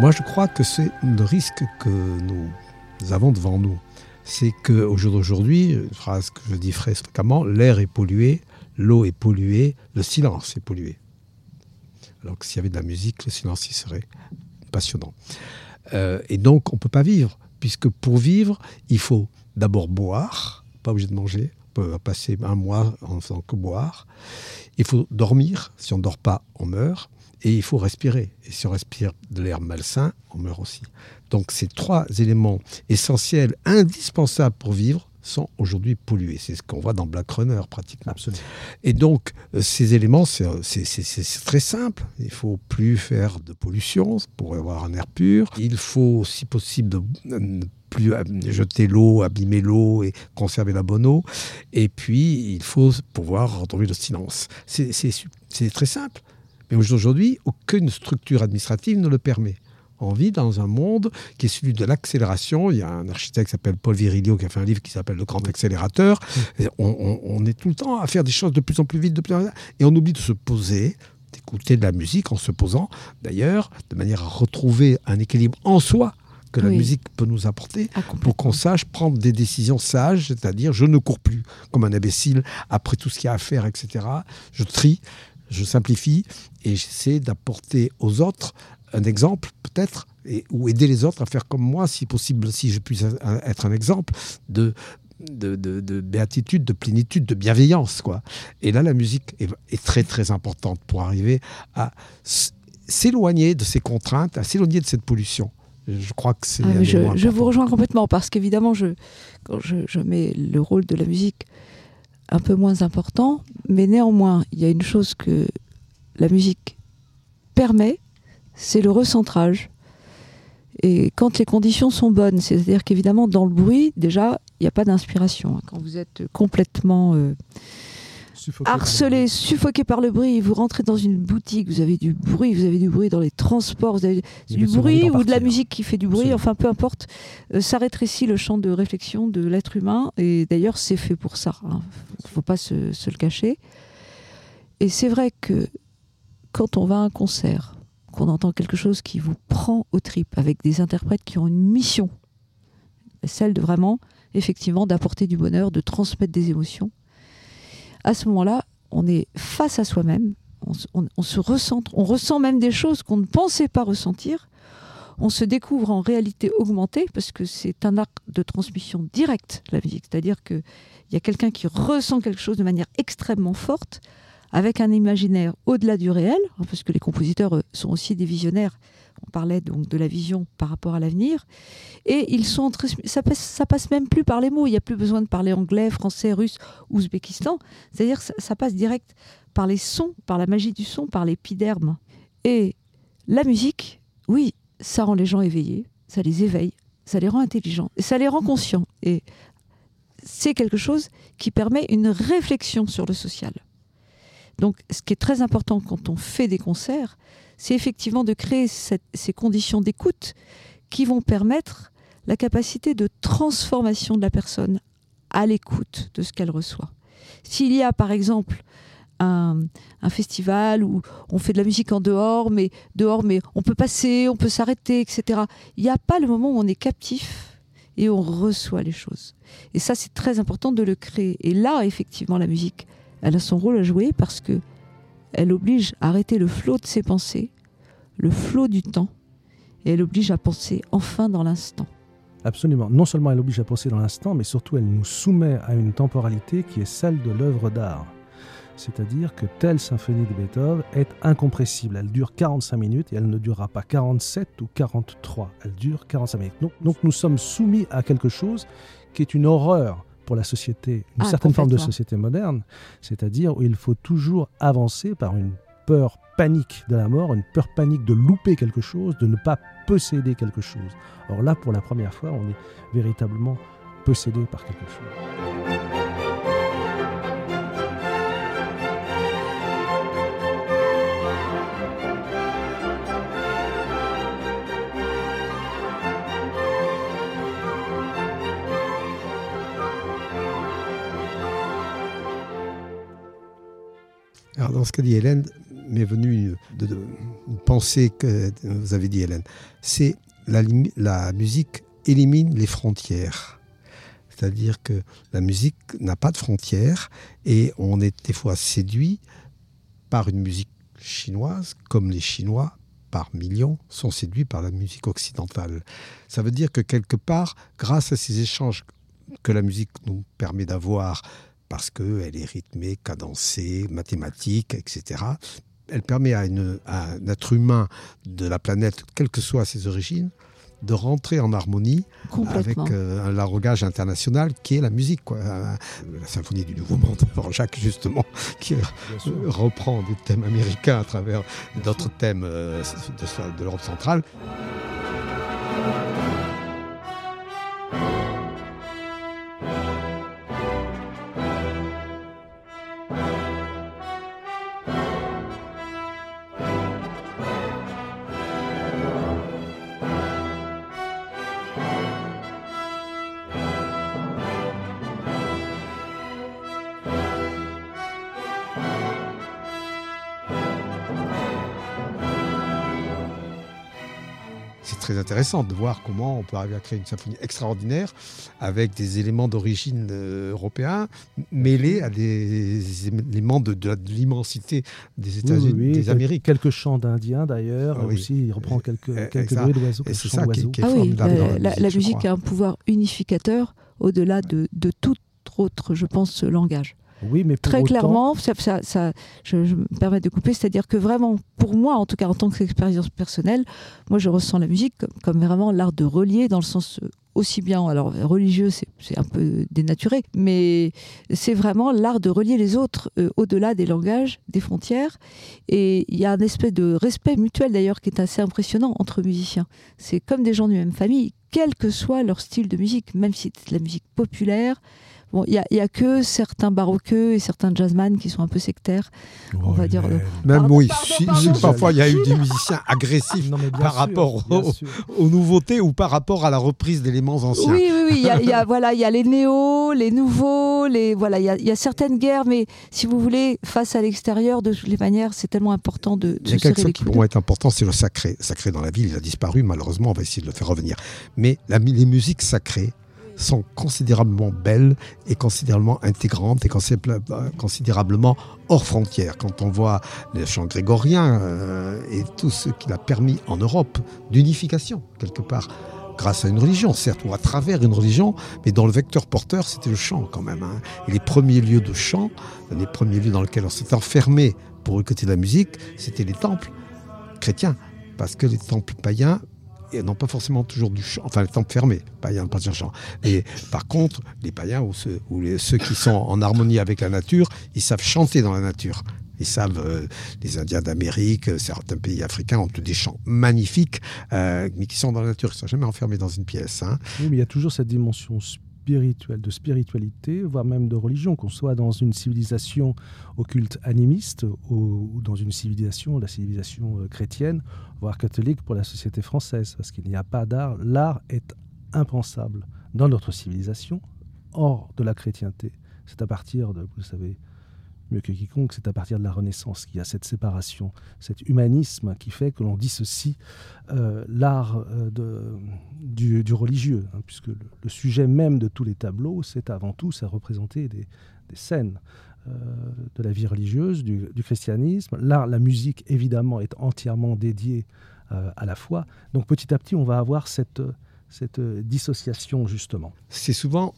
Moi, je crois que c'est le risque que nous avons devant nous. C'est qu'au jour d'aujourd'hui, une phrase que je dis très fréquemment, l'air est pollué, l'eau est polluée, le silence est pollué. Alors que s'il y avait de la musique, le silence, il serait passionnant. Euh, et donc, on ne peut pas vivre, puisque pour vivre, il faut d'abord boire, pas obligé de manger, on peut passer un mois en faisant que boire. Il faut dormir, si on ne dort pas, on meurt. Et il faut respirer. Et si on respire de l'air malsain, on meurt aussi. Donc ces trois éléments essentiels, indispensables pour vivre, sont aujourd'hui pollués. C'est ce qu'on voit dans Blade Runner, pratiquement. Absolument. Et donc, euh, ces éléments, c'est, c'est, c'est, c'est très simple. Il ne faut plus faire de pollution pour avoir un air pur. Il faut, si possible, de, ne plus jeter l'eau, abîmer l'eau et conserver la bonne eau. Et puis, il faut pouvoir retrouver le silence. C'est, c'est, c'est très simple. Mais aujourd'hui, aucune structure administrative ne le permet. On vit dans un monde qui est celui de l'accélération. Il y a un architecte qui s'appelle Paul Virilio qui a fait un livre qui s'appelle Le Grand Accélérateur. Et on, on, on est tout le temps à faire des choses de plus en plus vite, de plus en plus vite, et on oublie de se poser, d'écouter de la musique en se posant, d'ailleurs, de manière à retrouver un équilibre en soi que la oui. musique peut nous apporter, ah, pour qu'on sache prendre des décisions sages, c'est-à-dire je ne cours plus comme un imbécile après tout ce qu'il y a à faire, et cetera. Je trie, je simplifie et j'essaie d'apporter aux autres un exemple, peut-être, et, ou aider les autres à faire comme moi, si possible, si je puisse être un exemple de, de, de, de béatitude, de plénitude, de bienveillance, quoi. Et là, la musique est, est très, très importante pour arriver à s'éloigner de ces contraintes, à s'éloigner de cette pollution. Je crois que c'est... Ah, je, je vous rejoins complètement, parce qu'évidemment, je, quand je, je mets le rôle de la musique un peu moins important, mais néanmoins, il y a une chose que la musique permet, c'est le recentrage. Et quand les conditions sont bonnes, c'est-à-dire qu'évidemment, dans le bruit, déjà, il n'y a pas d'inspiration. Quand vous êtes complètement euh, harcelé, suffoqué par le bruit, vous rentrez dans une boutique, vous avez du bruit, vous avez du bruit dans les transports, vous avez du bruit ou de la musique qui fait du bruit, Absolument. Enfin, peu importe, euh, ça rétrécit le champ de réflexion de l'être humain. Et d'ailleurs, c'est fait pour ça. Il hein. ne faut pas se, se le cacher. Et c'est vrai que quand on va à un concert, qu'on entend quelque chose qui vous prend aux tripes, avec des interprètes qui ont une mission, celle de vraiment, effectivement, d'apporter du bonheur, de transmettre des émotions. À ce moment-là, on est face à soi-même, on, on, on se recentre, on ressent même des choses qu'on ne pensait pas ressentir, on se découvre en réalité augmentée, parce que c'est un acte de transmission directe, la musique, c'est-à-dire qu'il y a quelqu'un qui ressent quelque chose de manière extrêmement forte, avec un imaginaire au-delà du réel, parce que les compositeurs sont aussi des visionnaires. On parlait donc de la vision par rapport à l'avenir. Et ils sont entre... ça, passe, ça passe même plus par les mots. Il n'y a plus besoin de parler anglais, français, russe, ouzbékistan. C'est-à-dire que ça, ça passe direct par les sons, par la magie du son, par l'épiderme. Et la musique, oui, ça rend les gens éveillés, ça les éveille, ça les rend intelligents, et ça les rend conscients. Et c'est quelque chose qui permet une réflexion sur le social. Donc, ce qui est très important quand on fait des concerts, c'est effectivement de créer cette, ces conditions d'écoute qui vont permettre la capacité de transformation de la personne à l'écoute de ce qu'elle reçoit. S'il y a, par exemple, un, un festival où on fait de la musique en dehors, mais, dehors, mais on peut passer, on peut s'arrêter, et cetera, il n'y a pas le moment où on est captif et on reçoit les choses. Et ça, c'est très important de le créer. Et là, effectivement, la musique, elle a son rôle à jouer parce que elle oblige à arrêter le flot de ses pensées, le flot du temps, et elle oblige à penser enfin dans l'instant. Absolument. Non seulement elle oblige à penser dans l'instant, mais surtout elle nous soumet à une temporalité qui est celle de l'œuvre d'art. C'est-à-dire que telle symphonie de Beethoven est incompressible. Elle dure quarante-cinq minutes et elle ne durera pas quarante-sept ou quarante-trois. Elle dure quarante-cinq minutes. Donc, donc nous sommes soumis à quelque chose qui est une horreur pour la société, une ah, certaine forme de société moderne, c'est-à-dire où il faut toujours avancer par une peur panique de la mort, une peur panique de louper quelque chose, de ne pas posséder quelque chose. Or là, pour la première fois, on est véritablement possédé par quelque chose. Alors, dans ce qu'a dit Hélène, m'est venue de, de, une pensée que vous avez dit, Hélène. C'est la, la musique élimine les frontières. C'est-à-dire que la musique n'a pas de frontières et on est des fois séduit par une musique chinoise, comme les Chinois, par millions, sont séduits par la musique occidentale. Ça veut dire que quelque part, grâce à ces échanges que la musique nous permet d'avoir, parce qu'elle est rythmée, cadencée, mathématique, et cetera, elle permet à, une, à un être humain de la planète, quelles que soient ses origines, de rentrer en harmonie avec euh, un langage international qui est la musique, quoi. Euh, la symphonie du Nouveau Monde, Jacques justement, qui euh, reprend des thèmes américains à travers d'autres thèmes euh, de, de l'Europe centrale. Très intéressant de voir comment on peut arriver à créer une symphonie extraordinaire avec des éléments d'origine euh, européens mêlés à des éléments de, de, de l'immensité des États-Unis, oui, oui, des Amériques. Quelques chants d'Indiens d'ailleurs, ah, oui. aussi, il reprend quelques, euh, quelques bruits d'oiseaux. Et c'est ça qui est, qui est ah, formidable. Oui, la, la, la, musique, la musique a un pouvoir unificateur au-delà de, de tout autre, je pense, langage. Oui, mais très autant... clairement, ça, ça, ça, je, je me permets de couper, c'est-à-dire que vraiment, pour moi, en tout cas en tant qu'expérience personnelle, moi je ressens la musique comme, comme vraiment l'art de relier, dans le sens aussi bien, alors religieux, c'est, c'est un peu dénaturé, mais c'est vraiment l'art de relier les autres euh, au-delà des langages, des frontières, et il y a un espèce de respect mutuel d'ailleurs qui est assez impressionnant entre musiciens. C'est comme des gens d'une même famille, quel que soit leur style de musique, même si c'est de la musique populaire. Bon, il n'y a, a que certains baroqueux et certains jazzman qui sont un peu sectaires, oh, on va dire. Euh, Même pardon, oui, pardon, si, pardon, si, parfois il y a eu des musiciens agressifs non, par sûr, rapport au, aux nouveautés ou par rapport à la reprise d'éléments anciens. Oui, oui, oui. Il y a, y a, voilà, il y a les néos, les nouveaux, les voilà, il y a, y a certaines guerres, mais si vous voulez, face à l'extérieur, de toutes les manières, c'est tellement important de. de il y a quelque chose qui vont être important, c'est le sacré. Le sacré dans la ville, il a disparu. Malheureusement, on va essayer de le faire revenir. Mais la, les musiques sacrées sont considérablement belles et considérablement intégrantes et considérablement hors frontières. Quand on voit les chants grégoriens euh, et tout ce qu'il a permis en Europe d'unification, quelque part, grâce à une religion, certes, ou à travers une religion, mais dont le vecteur porteur, c'était le chant quand même. Hein. Et les premiers lieux de chant, les premiers lieux dans lesquels on s'est enfermé pour écouter de la musique, c'était les temples chrétiens, parce que les temples païens et n'ont pas forcément toujours du chant, enfin les temples fermés, païens, pas de chant. Et par contre, les païens ou, ceux, ou les, ceux qui sont en harmonie avec la nature, ils savent chanter dans la nature. Ils savent, euh, les Indiens d'Amérique, certains pays africains ont des chants magnifiques, euh, mais qui sont dans la nature, ils ne sont jamais enfermés dans une pièce. Hein. Oui, mais il y a toujours cette dimension spirituelle, de spiritualité, voire même de religion, qu'on soit dans une civilisation au culte animiste ou, ou dans une civilisation, la civilisation euh, chrétienne, voire catholique pour la société française, parce qu'il n'y a pas d'art. L'art est impensable dans notre civilisation, hors de la chrétienté. C'est à partir de, vous le savez mieux que quiconque, c'est à partir de la Renaissance qu'il y a cette séparation, cet humanisme qui fait que l'on dissocie euh, l'art euh, de, du, du religieux, hein, puisque le, le sujet même de tous les tableaux, c'est avant tout, c'est représenter des, des scènes euh, de la vie religieuse, du, du christianisme. L'art, la musique, évidemment, est entièrement dédiée euh, à la foi. Donc petit à petit, on va avoir cette, cette dissociation, justement. C'est souvent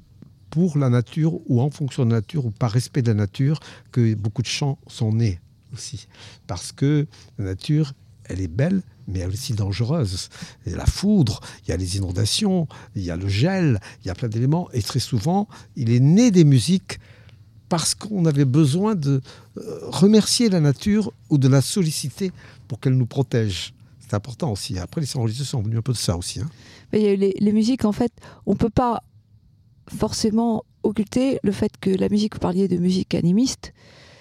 pour la nature ou en fonction de la nature ou par respect de la nature que beaucoup de chants sont nés aussi. Parce que la nature, elle est belle, mais elle est aussi dangereuse. Il y a la foudre, il y a les inondations, il y a le gel, il y a plein d'éléments. Et très souvent, il est né des musiques parce qu'on avait besoin de remercier la nature ou de la solliciter pour qu'elle nous protège. C'est important aussi. Après, les chants religieux sont venus un peu de ça aussi. Hein. Mais les, les musiques, en fait, on ne peut pas forcément occulter le fait que la musique, vous parliez de musique animiste,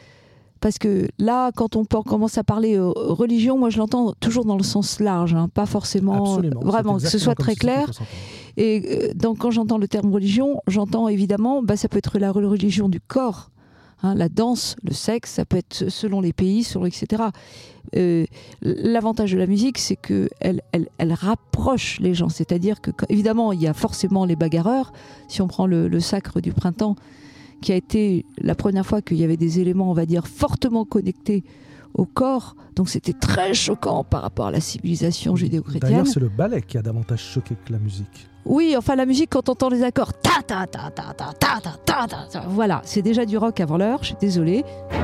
parce que là, quand on commence à parler euh, religion, moi je l'entends toujours dans le sens large, hein, pas forcément Absolument, vraiment que ce soit très clair. Et euh, donc quand j'entends le terme religion, j'entends évidemment, bah, ça peut être la religion du corps, Hein, la danse, le sexe, ça peut être selon les pays, selon et cetera. Euh, l'avantage de la musique, c'est que elle, elle, elle rapproche les gens. C'est-à-dire que, évidemment, il y a forcément les bagarreurs. Si on prend le, le Sacre du Printemps, qui a été la première fois qu'il y avait des éléments, on va dire, fortement connectés au corps. Donc c'était très choquant par rapport à la civilisation judéo-chrétienne. D'ailleurs, c'est le ballet qui a davantage choqué que la musique. Oui, enfin la musique, quand on entend les accords, ta ta ta ta ta ta ta ta ta, ta voilà, c'est déjà du rock avant l'heure, je suis désolée.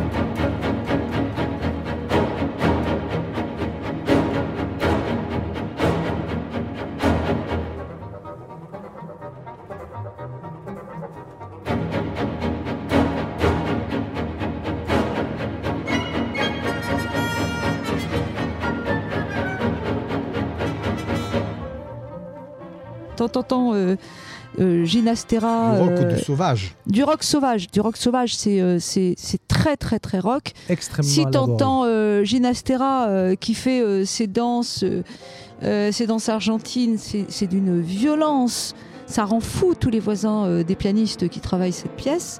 T'entends euh, euh, Ginastera. Du rock euh, de sauvage. Du rock sauvage. Du rock sauvage, c'est, euh, c'est, c'est très très très rock. Extrêmement Si élaboré. t'entends euh, Ginastera euh, qui fait euh, ses danses, euh, euh, ses danses argentines, c'est, c'est d'une violence. Ça rend fou tous les voisins euh, des pianistes qui travaillent cette pièce.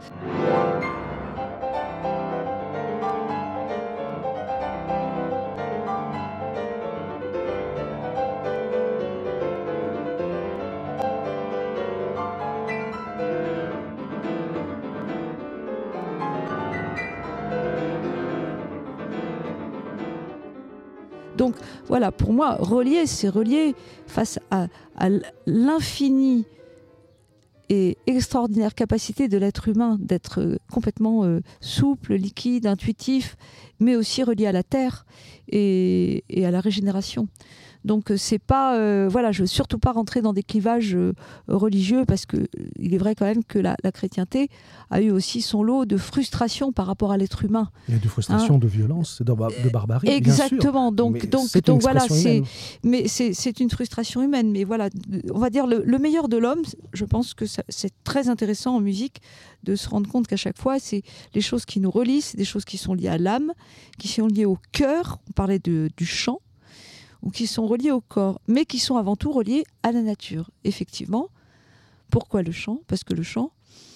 Donc voilà, pour moi, relier, c'est relier face à, à l'infinie et extraordinaire capacité de l'être humain d'être complètement euh, souple, liquide, intuitif, mais aussi relié à la terre et, et à la régénération. Donc c'est pas, euh, voilà, je veux surtout pas rentrer dans des clivages euh, religieux parce que il est vrai quand même que la, la chrétienté a eu aussi son lot de frustration par rapport à l'être humain. Il y a de frustration, hein, de violence, de, bar- de barbarie. Exactement. Bien sûr. Donc, mais donc, c'est donc une voilà, c'est, humaine. mais c'est, c'est une frustration humaine. Mais voilà, on va dire le, le meilleur de l'homme. Je pense que ça, c'est très intéressant en musique de se rendre compte qu'à chaque fois, c'est les choses qui nous relient, c'est des choses qui sont liées à l'âme, qui sont liées au cœur. On parlait de, du chant. Ou qui sont reliés au corps, mais qui sont avant tout reliés à la nature. Effectivement, pourquoi le chant ? Parce que le chant,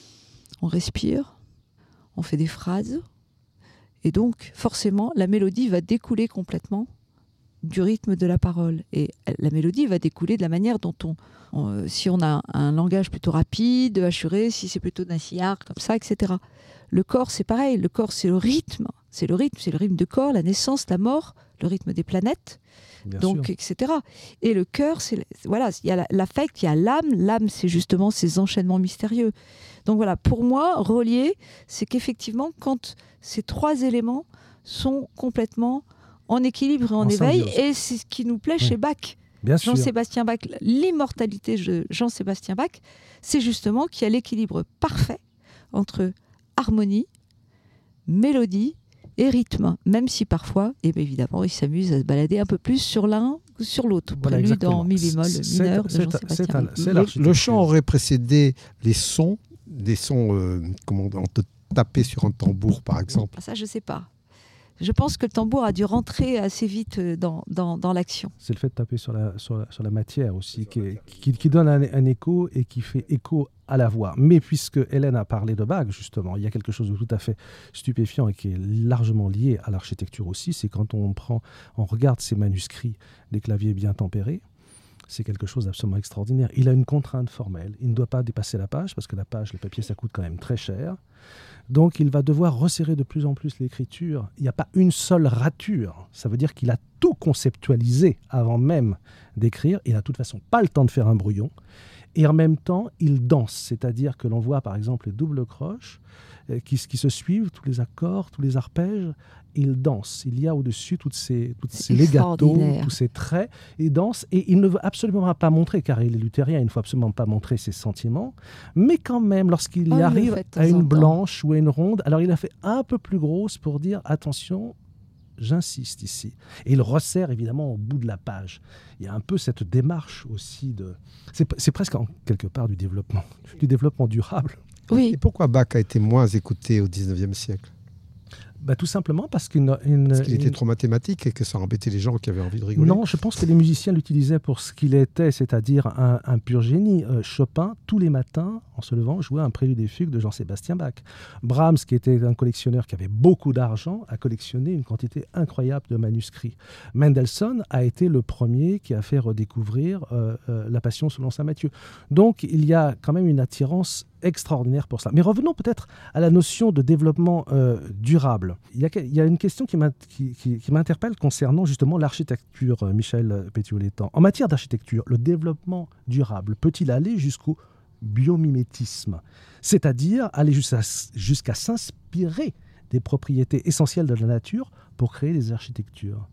on respire, on fait des phrases, et donc forcément, la mélodie va découler complètement du rythme de la parole. Et la mélodie va découler de la manière dont on... on si on a un langage plutôt rapide, assuré, si c'est plutôt d'un sillard, comme ça, et cetera. Le corps, c'est pareil. Le corps, c'est le rythme. C'est le rythme, c'est le rythme de corps, la naissance, la mort, le rythme des planètes. Bien donc, sûr. et cetera. Et le cœur, c'est voilà, il y a l'affect, il y a l'âme. L'âme, c'est justement ces enchaînements mystérieux. Donc voilà, pour moi, relier, c'est qu'effectivement, quand ces trois éléments sont complètement en équilibre et en, en éveil, symbiose. Et c'est ce qui nous plaît oui. chez Bach. Bien Jean-Sébastien Bach, l'immortalité de Jean-Sébastien Bach, c'est justement qu'il y a l'équilibre parfait entre harmonie, mélodie et rythme, même si parfois, et bien évidemment, il s'amuse à se balader un peu plus sur l'un ou sur l'autre. Voilà, prélude en mi bémol mineur de Jean-Sébastien Bach. Le, le chant aurait précédé les sons, des sons, euh, comment on te taper sur un tambour, par exemple. Ça, je ne sais pas. Je pense que le tambour a dû rentrer assez vite dans, dans, dans l'action. C'est le fait de taper sur la, sur la, sur la matière aussi, qui, qui, qui donne un, un écho et qui fait écho à la voix. Mais puisque Hélène a parlé de Bach, justement, il y a quelque chose de tout à fait stupéfiant et qui est largement lié à l'architecture aussi, c'est quand on prend, on regarde ces manuscrits, des claviers bien tempérés, c'est quelque chose d'absolument extraordinaire. Il a une contrainte formelle. Il ne doit pas dépasser la page, parce que la page, le papier, ça coûte quand même très cher. Donc, il va devoir resserrer de plus en plus l'écriture. Il n'y a pas une seule rature. Ça veut dire qu'il a tout conceptualisé avant même d'écrire. Il n'a de toute façon pas le temps de faire un brouillon. Et en même temps, il danse. C'est-à-dire que l'on voit, par exemple, les doubles croches euh, qui, qui se suivent, tous les accords, tous les arpèges. Il danse. Il y a au-dessus toutes ces, toutes ces legatos, tous ces traits. Il danse et il ne veut absolument pas montrer, car il est luthérien, il ne faut absolument pas montrer ses sentiments. Mais quand même, lorsqu'il oh, y arrive à une blanche ou à une ronde, alors il a fait un peu plus grosse pour dire « attention, j'insiste ici ». Et il resserre évidemment au bout de la page. Il y a un peu cette démarche aussi de... C'est, c'est presque en quelque part du développement, du développement durable. Oui. Et pourquoi Bach a été moins écouté au dix-neuvième siècle ? bah, tout simplement parce qu'une... Une, parce qu'il une... était trop mathématique et que ça embêtait les gens qui avaient envie de rigoler. Non, je pense que les musiciens l'utilisaient pour ce qu'il était, c'est-à-dire un, un pur génie. Euh, Chopin, tous les matins, en se levant, jouait un prélude et fugue de Jean-Sébastien Bach. Brahms, qui était un collectionneur qui avait beaucoup d'argent, a collectionné une quantité incroyable de manuscrits. Mendelssohn a été le premier qui a fait redécouvrir euh, euh, la Passion selon saint Matthieu. Donc, il y a quand même une attirance extraordinaire pour ça. Mais revenons peut-être à la notion de développement euh, durable. Il y, a, il y a une question qui, qui, qui, qui m'interpelle concernant justement l'architecture, euh, Michel Pétiot-Létang. En matière d'architecture, le développement durable peut-il aller jusqu'au biomimétisme, c'est-à-dire aller jusqu'à, jusqu'à s'inspirer des propriétés essentielles de la nature pour créer des architectures?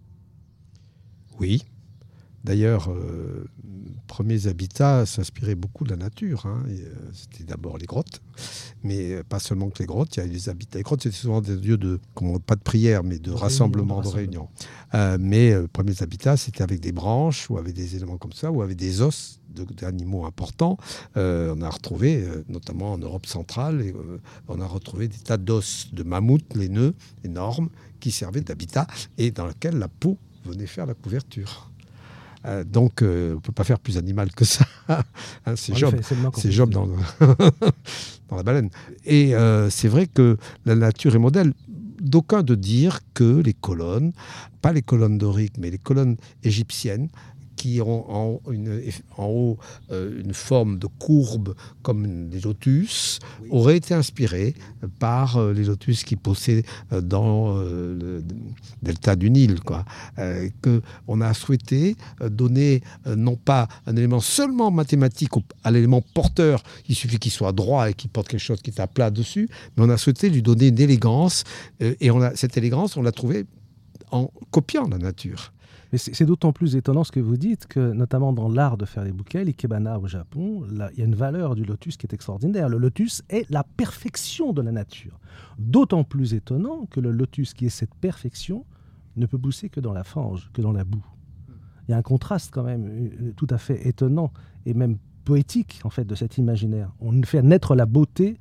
Oui. D'ailleurs, euh, premiers habitats s'inspiraient beaucoup de la nature. Hein. Et, euh, c'était d'abord les grottes, mais pas seulement que les grottes. Il y a les habitats. Les grottes, c'était souvent des lieux de, comment, pas de prière, mais de rassemblement, de réunion. Euh, mais euh, premiers habitats, c'était avec des branches ou avec des éléments comme ça, ou avec des os de, d'animaux importants. Euh, on a retrouvé, euh, notamment en Europe centrale, et, euh, on a retrouvé des tas d'os de mammouths laineux énormes qui servaient d'habitat et dans lesquels la peau venait faire la couverture. Euh, donc, euh, on ne peut pas faire plus animal que ça. hein, c'est Job, c'est, c'est Job dans, le dans la baleine. Et euh, c'est vrai que la nature est modèle. D'aucuns de dire que les colonnes, pas les colonnes doriques, mais les colonnes égyptiennes, qui ont en, une, en haut euh, une forme de courbe comme les lotus, oui. auraient été inspirées par euh, les lotus qui poussaient euh, dans euh, le delta du Nil. Quoi. Euh, que on a souhaité euh, donner euh, non pas un élément seulement mathématique au, à l'élément porteur, il suffit qu'il soit droit et qu'il porte quelque chose qui est à plat dessus, mais on a souhaité lui donner une élégance, euh, et on a, cette élégance, on l'a trouvée en copiant la nature. Mais c'est, c'est d'autant plus étonnant ce que vous dites que, notamment dans l'art de faire les bouquets, l'ikebana au Japon, là, il y a une valeur du lotus qui est extraordinaire. Le lotus est la perfection de la nature. D'autant plus étonnant que le lotus, qui est cette perfection, ne peut pousser que dans la fange, que dans la boue. Il y a un contraste quand même tout à fait étonnant et même poétique en fait de cet imaginaire. On fait naître la beauté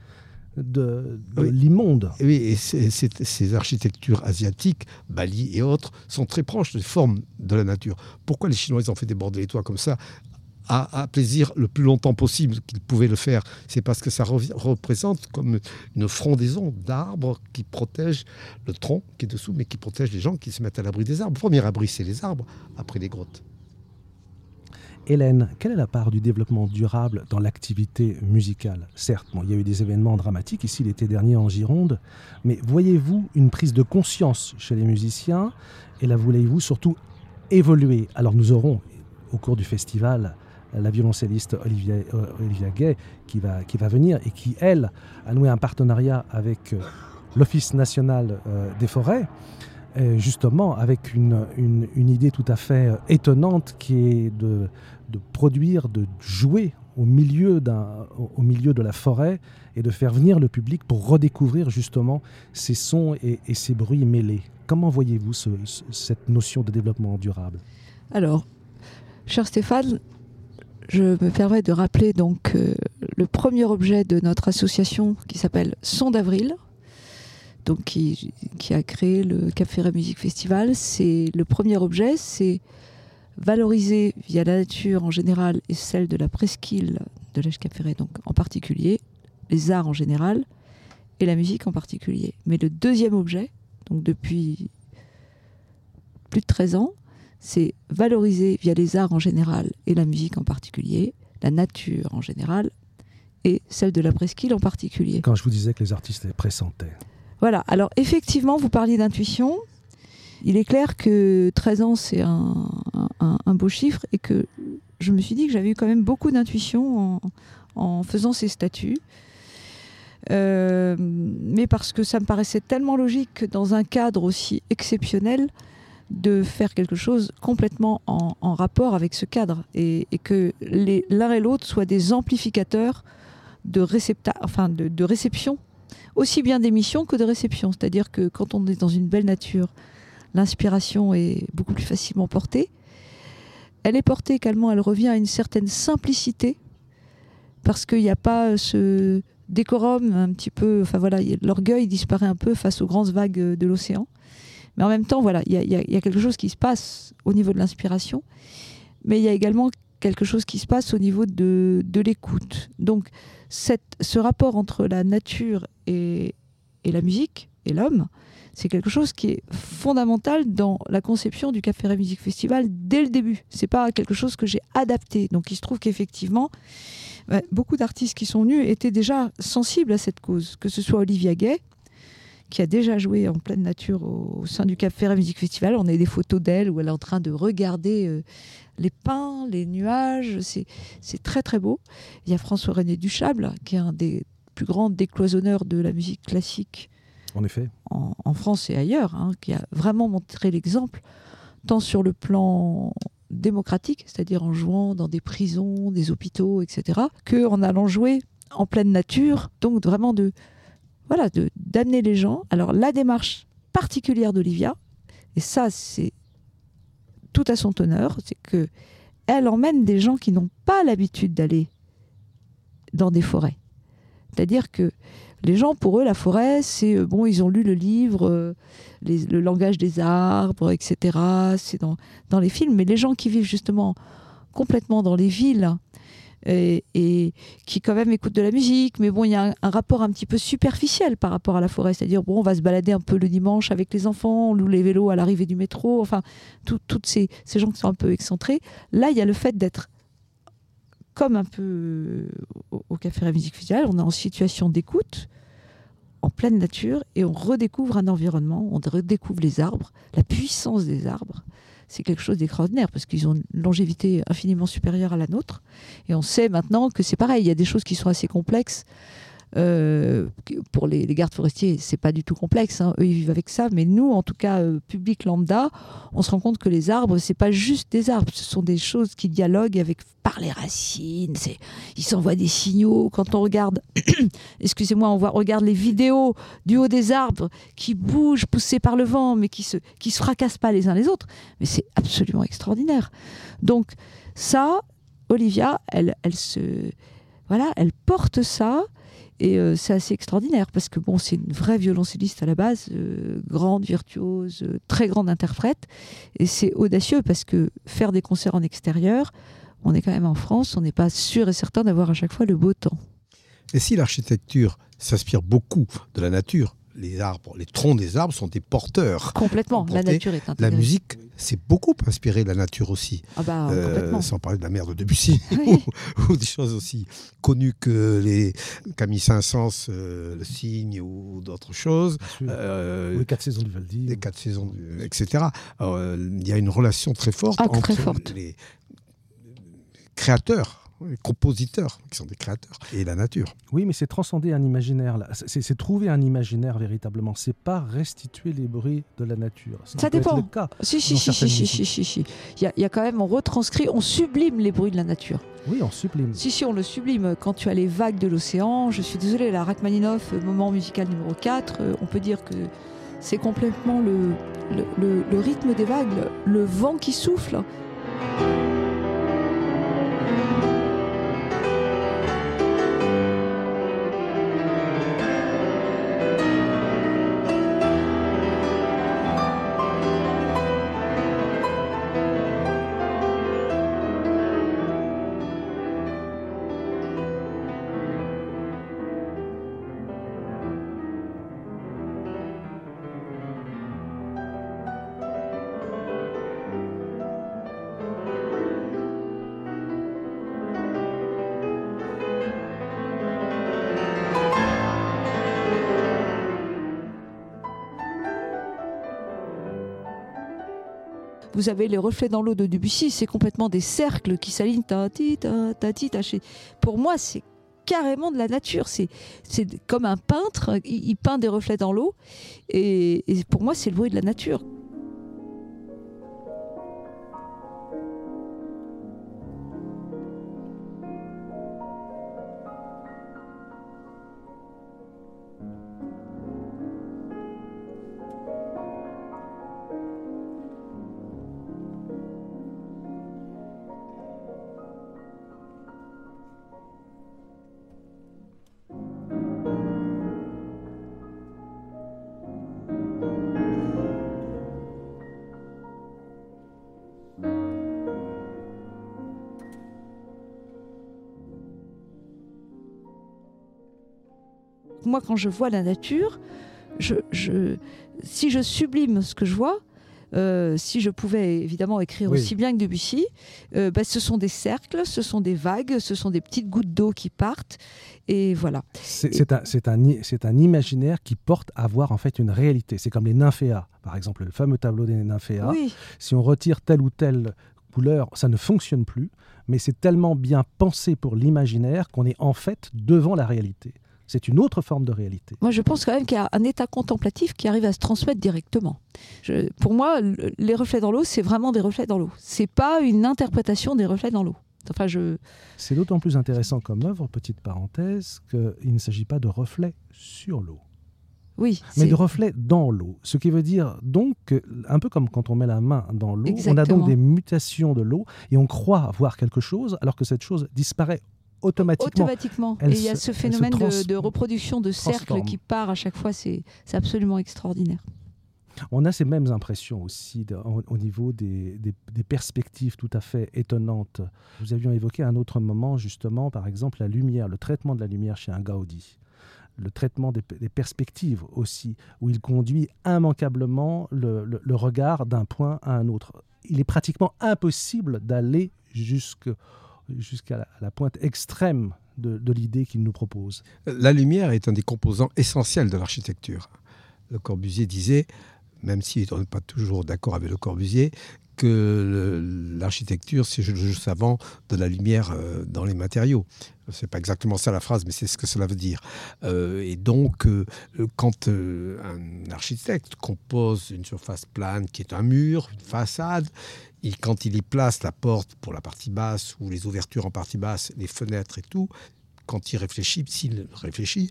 de, de oui. l'immonde. Oui, et c'est, c'est, ces architectures asiatiques, Bali et autres, sont très proches des formes de la nature. Pourquoi les Chinois ils ont fait déborder les toits comme ça à, à plaisir le plus longtemps possible qu'ils pouvaient le faire? C'est parce que ça re- représente comme une frondaison d'arbres qui protège le tronc qui est dessous, mais qui protège les gens qui se mettent à l'abri des arbres. Le premier abri, c'est les arbres, après les grottes. Hélène, quelle est la part du développement durable dans l'activité musicale? Certes, bon, il y a eu des événements dramatiques ici l'été dernier en Gironde, mais voyez-vous une prise de conscience chez les musiciens et la voulez-vous surtout évoluer? Alors nous aurons au cours du festival la violoncelliste Olivia, euh, Olivia Gay qui va, qui va venir et qui, elle, a noué un partenariat avec euh, l'Office national euh, des forêts, justement avec une, une, une idée tout à fait étonnante qui est de, de produire, de jouer au milieu, d'un, au milieu de la forêt et de faire venir le public pour redécouvrir justement ces sons et, et ces bruits mêlés. Comment voyez-vous ce, ce, cette notion de développement durable? Alors, cher Stéphane, je me permets de rappeler donc euh, le premier objet de notre association qui s'appelle Son d'Avril, donc qui, qui a créé le Cap Ferret Music Festival. C'est le premier objet, c'est valoriser via la nature en général et celle de la presqu'île de l'Èche Cap Ferret, donc en particulier, les arts en général et la musique en particulier. Mais le deuxième objet, donc depuis plus de treize ans, c'est valoriser via les arts en général et la musique en particulier, la nature en général et celle de la presqu'île en particulier. Quand je vous disais que les artistes les pressentaient. Voilà, alors effectivement, vous parliez d'intuition. Il est clair que treize ans, c'est un, un, un beau chiffre et que je me suis dit que j'avais eu quand même beaucoup d'intuition en, en faisant ces statuts. Euh, mais parce que ça me paraissait tellement logique que dans un cadre aussi exceptionnel, de faire quelque chose complètement en, en rapport avec ce cadre et, et que les, l'un et l'autre soient des amplificateurs de, récepta- enfin de, de réception, aussi bien d'émission que de réception. C'est-à-dire que quand on est dans une belle nature, l'inspiration est beaucoup plus facilement portée. Elle est portée également, elle revient à une certaine simplicité parce qu'il n'y a pas ce, décorum un petit peu. Enfin voilà, l'orgueil disparaît un peu face aux grandes vagues de l'océan. Mais en même temps, voilà, il y, y, y a quelque chose qui se passe au niveau de l'inspiration, mais il y a également quelque chose qui se passe au niveau de, de l'écoute. Donc, cette, ce rapport entre la nature et, et la musique, et l'homme, c'est quelque chose qui est fondamental dans la conception du Cap Ferret Musique Festival dès le début. C'est pas quelque chose que j'ai adapté. Donc, il se trouve qu'effectivement, bah, beaucoup d'artistes qui sont venus étaient déjà sensibles à cette cause, que ce soit Olivia Gay, qui a déjà joué en pleine nature au, au sein du Cap Ferret Musique Festival. On a des photos d'elle où elle est en train de regarder euh, les pins, les nuages. C'est, c'est très très beau. Il y a François-René Duchâble, qui est un des plus grands décloisonneurs de la musique classique en, effet. en, en France et ailleurs, hein, qui a vraiment montré l'exemple, tant sur le plan démocratique, c'est-à-dire en jouant dans des prisons, des hôpitaux, et cetera, qu'en allant jouer en pleine nature. Donc vraiment de... Voilà, de, d'amener les gens. Alors, la démarche particulière d'Olivia, et ça, c'est tout à son honneur, c'est qu'elle emmène des gens qui n'ont pas l'habitude d'aller dans des forêts. C'est-à-dire que les gens, pour eux, la forêt, c'est... Bon, ils ont lu le livre, euh, les, le langage des arbres, et cetera. C'est dans, dans les films. Mais les gens qui vivent justement complètement dans les villes... Et, et qui quand même écoutent de la musique, mais bon, il y a un, un rapport un petit peu superficiel par rapport à la forêt, c'est-à-dire bon, on va se balader un peu le dimanche avec les enfants, on loue les vélos à l'arrivée du métro, enfin, tous ces, ces gens qui sont un peu excentrés. Là, il y a le fait d'être comme un peu au, au Cap Ferret Musique Festival, on est en situation d'écoute, en pleine nature, et on redécouvre un environnement, on redécouvre les arbres, la puissance des arbres. C'est quelque chose d'extraordinaire parce qu'ils ont une longévité infiniment supérieure à la nôtre. Et on sait maintenant que c'est pareil, il y a des choses qui sont assez complexes. Euh, pour les, les gardes forestiers, c'est pas du tout complexe, hein. Eux ils vivent avec ça, mais nous, en tout cas, euh, public lambda, on se rend compte que les arbres, c'est pas juste des arbres, ce sont des choses qui dialoguent avec par les racines. C'est, ils s'envoient des signaux. Quand on regarde, excusez-moi, on voit, regarde les vidéos du haut des arbres qui bougent, poussés par le vent, mais qui se, qui se fracassent pas les uns les autres. Mais c'est absolument extraordinaire. Donc ça, Olivia, elle, elle se, voilà, elle porte ça. Et euh, c'est assez extraordinaire parce que bon, c'est une vraie violoncelliste à la base, euh, grande, virtuose, euh, très grande interprète. Et c'est audacieux parce que faire des concerts en extérieur, on est quand même en France, on n'est pas sûr et certain d'avoir à chaque fois le beau temps. Et si l'architecture s'inspire beaucoup de la nature, les arbres, les troncs des arbres sont des porteurs. Complètement, la nature est intégrée. La musique, c'est beaucoup inspiré de la nature aussi. Ah bah, euh, complètement. Sans parler de la mère de Debussy, Oui. ou, ou des choses aussi connues que les Camille Saint-Saëns, euh, le Cygne ou d'autres choses. Euh, les quatre saisons du Vivaldi. Les quatre saisons, et cetera. Alors, il y a une relation très forte ah, entre très forte. les créateurs, les compositeurs, qui sont des créateurs, et la nature. Oui, mais c'est transcender un imaginaire. Là. C'est, c'est trouver un imaginaire véritablement. C'est pas restituer les bruits de la nature. Ça, ça dépend. Le cas si, si, si, si, si, si, si, si. Il y a, il y a quand même, on retranscrit, on sublime les bruits de la nature. Oui, on sublime. Si, si, on le sublime. Quand tu as les vagues de l'océan, je suis désolée, la Rachmaninoff, moment musical numéro quatre, euh, on peut dire que c'est complètement le, le, le, le rythme des vagues, le, le vent qui souffle. Vous avez les reflets dans l'eau de Debussy, c'est complètement des cercles qui s'alignent. Ta, ti, ta, ta, ti, ta. Pour moi, c'est carrément de la nature. C'est, c'est comme un peintre, il, il peint des reflets dans l'eau. Et, et pour moi, c'est le bruit de la nature. Donc moi, quand je vois la nature, je, je, si je sublime ce que je vois, Euh, si je pouvais évidemment écrire oui. aussi bien que Debussy, euh, bah, ce sont des cercles, ce sont des vagues, ce sont des petites gouttes d'eau qui partent, et voilà. C'est, et... c'est, un, c'est, un, c'est un imaginaire qui porte à voir en fait une réalité. C'est comme les nymphéas, par exemple, le fameux tableau des nymphéas. Oui. Si on retire telle ou telle couleur, ça ne fonctionne plus, mais c'est tellement bien pensé pour l'imaginaire qu'on est en fait devant la réalité. C'est une autre forme de réalité. Moi, je pense quand même qu'il y a un état contemplatif qui arrive à se transmettre directement. Je, pour moi, le, les reflets dans l'eau, c'est vraiment des reflets dans l'eau. C'est pas une interprétation des reflets dans l'eau. Enfin, je... C'est d'autant plus intéressant comme œuvre, petite parenthèse, qu'il ne s'agit pas de reflets sur l'eau. Oui, mais c'est... de reflets dans l'eau. Ce qui veut dire donc, un peu comme quand on met la main dans l'eau, Exactement. On a donc des mutations de l'eau et on croit voir quelque chose alors que cette chose disparaît automatiquement. Automatiquement. Elle et il y a se, ce phénomène trans... de, de reproduction de cercles qui part à chaque fois, c'est, c'est absolument extraordinaire. On a ces mêmes impressions aussi de, au, au niveau des, des, des perspectives tout à fait étonnantes. Nous avions évoqué à un autre moment, justement, par exemple, la lumière, le traitement de la lumière chez un Gaudi. Le traitement des, des perspectives aussi, où il conduit immanquablement le, le, le regard d'un point à un autre. Il est pratiquement impossible d'aller jusque, jusqu'à la, la pointe extrême de, de l'idée qu'il nous propose. La lumière est un des composants essentiels de l'architecture. Le Corbusier disait, même si on n'est pas toujours d'accord avec Le Corbusier, que le, l'architecture, c'est le jeu savant de la lumière euh, dans les matériaux. C'est pas exactement ça la phrase, mais c'est ce que cela veut dire. Euh, et donc, euh, quand euh, un architecte compose une surface plane qui est un mur, une façade, il, quand il y place la porte pour la partie basse ou les ouvertures en partie basse, les fenêtres et tout, quand il réfléchit, s'il réfléchit,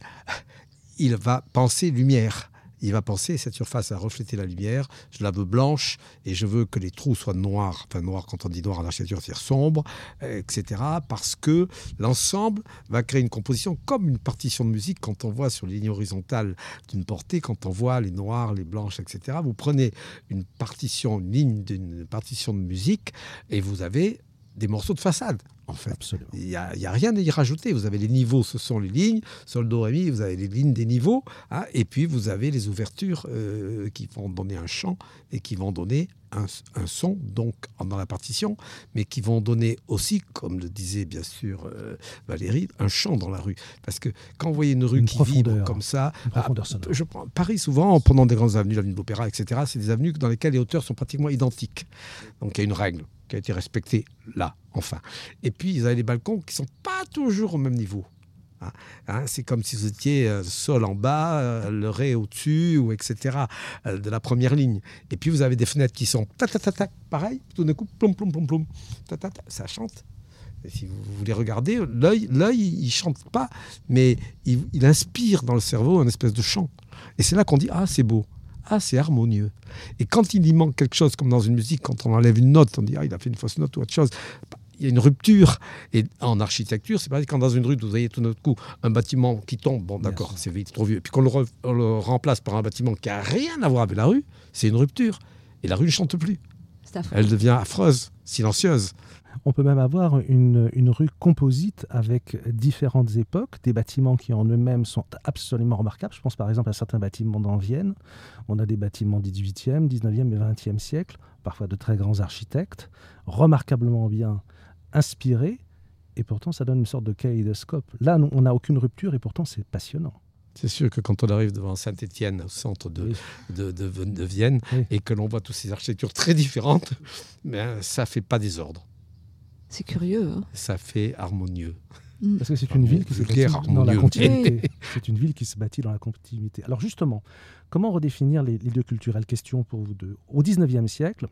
il va penser lumière. Il va penser, cette surface a reflété la lumière, je la veux blanche et je veux que les trous soient noirs, enfin noirs quand on dit noir en architecture, c'est-à-dire sombre, et cetera. Parce que l'ensemble va créer une composition comme une partition de musique quand on voit sur les lignes horizontales d'une portée, quand on voit les noirs, les blanches, et cetera. Vous prenez une partition, une ligne d'une partition de musique et vous avez des morceaux de façade. En fait, absolument. Il n'y a, a rien à y rajouter. Vous avez les niveaux, ce sont les lignes. Sol, do, ré, mi, vous avez les lignes des niveaux. Hein, et puis, vous avez les ouvertures euh, qui vont donner un chant et qui vont donner un, un son, donc, dans la partition, mais qui vont donner aussi, comme le disait bien sûr euh, Valérie, un chant dans la rue. Parce que quand vous voyez une rue une qui vibre comme ça, à, je prends Paris souvent, pendant des grandes avenues, l'avenue de l'Opéra, et cetera, c'est des avenues dans lesquelles les hauteurs sont pratiquement identiques. Donc, il y a une règle qui a été respectée là, enfin. Et puis, ils avaient des balcons qui ne sont pas toujours au même niveau. Hein, hein, c'est comme si vous étiez euh, sol en bas, euh, le ré au-dessus, ou et cetera, euh, de la première ligne. Et puis, vous avez des fenêtres qui sont ta ta ta ta, pareil, tout d'un coup, plom plom plom plom, ta ta ta, ça chante. Et si vous voulez regarder, l'œil, l'œil, il ne chante pas, mais il, il inspire dans le cerveau un espèce de chant. Et c'est là qu'on dit, ah, c'est beau. Ah, c'est harmonieux. Et quand il y manque quelque chose, comme dans une musique, quand on enlève une note, on dit, ah, il a fait une fausse note ou autre chose. Il y a une rupture. Et en architecture, c'est pareil, quand dans une rue, vous voyez tout d'un coup un bâtiment qui tombe, bon, d'accord, Merci. c'est vite, trop vieux, et puis qu'on le, re, on le remplace par un bâtiment qui n'a rien à voir avec la rue, c'est une rupture. Et la rue ne chante plus. Elle devient affreuse, silencieuse. On peut même avoir une, une rue composite avec différentes époques, des bâtiments qui en eux-mêmes sont absolument remarquables. Je pense par exemple à certains bâtiments dans Vienne. On a des bâtiments dix-huitième, dix-neuvième et vingtième siècle, parfois de très grands architectes, remarquablement bien inspirés, et pourtant ça donne une sorte de kaléidoscope. Là, on n'a aucune rupture et pourtant c'est passionnant. C'est sûr que quand on arrive devant Saint-Étienne, au centre de, oui. de, de, de, de Vienne, oui. et que l'on voit toutes ces architectures très différentes, ben, ça ne fait pas désordre. C'est curieux. Hein. Ça fait harmonieux. Parce que c'est une ville qui se bâtit dans la continuité. C'est une ville qui se bâtit dans la continuité. Alors justement, comment redéfinir les, les lieux culturels? Question pour vous deux. Au dix-neuvième siècle,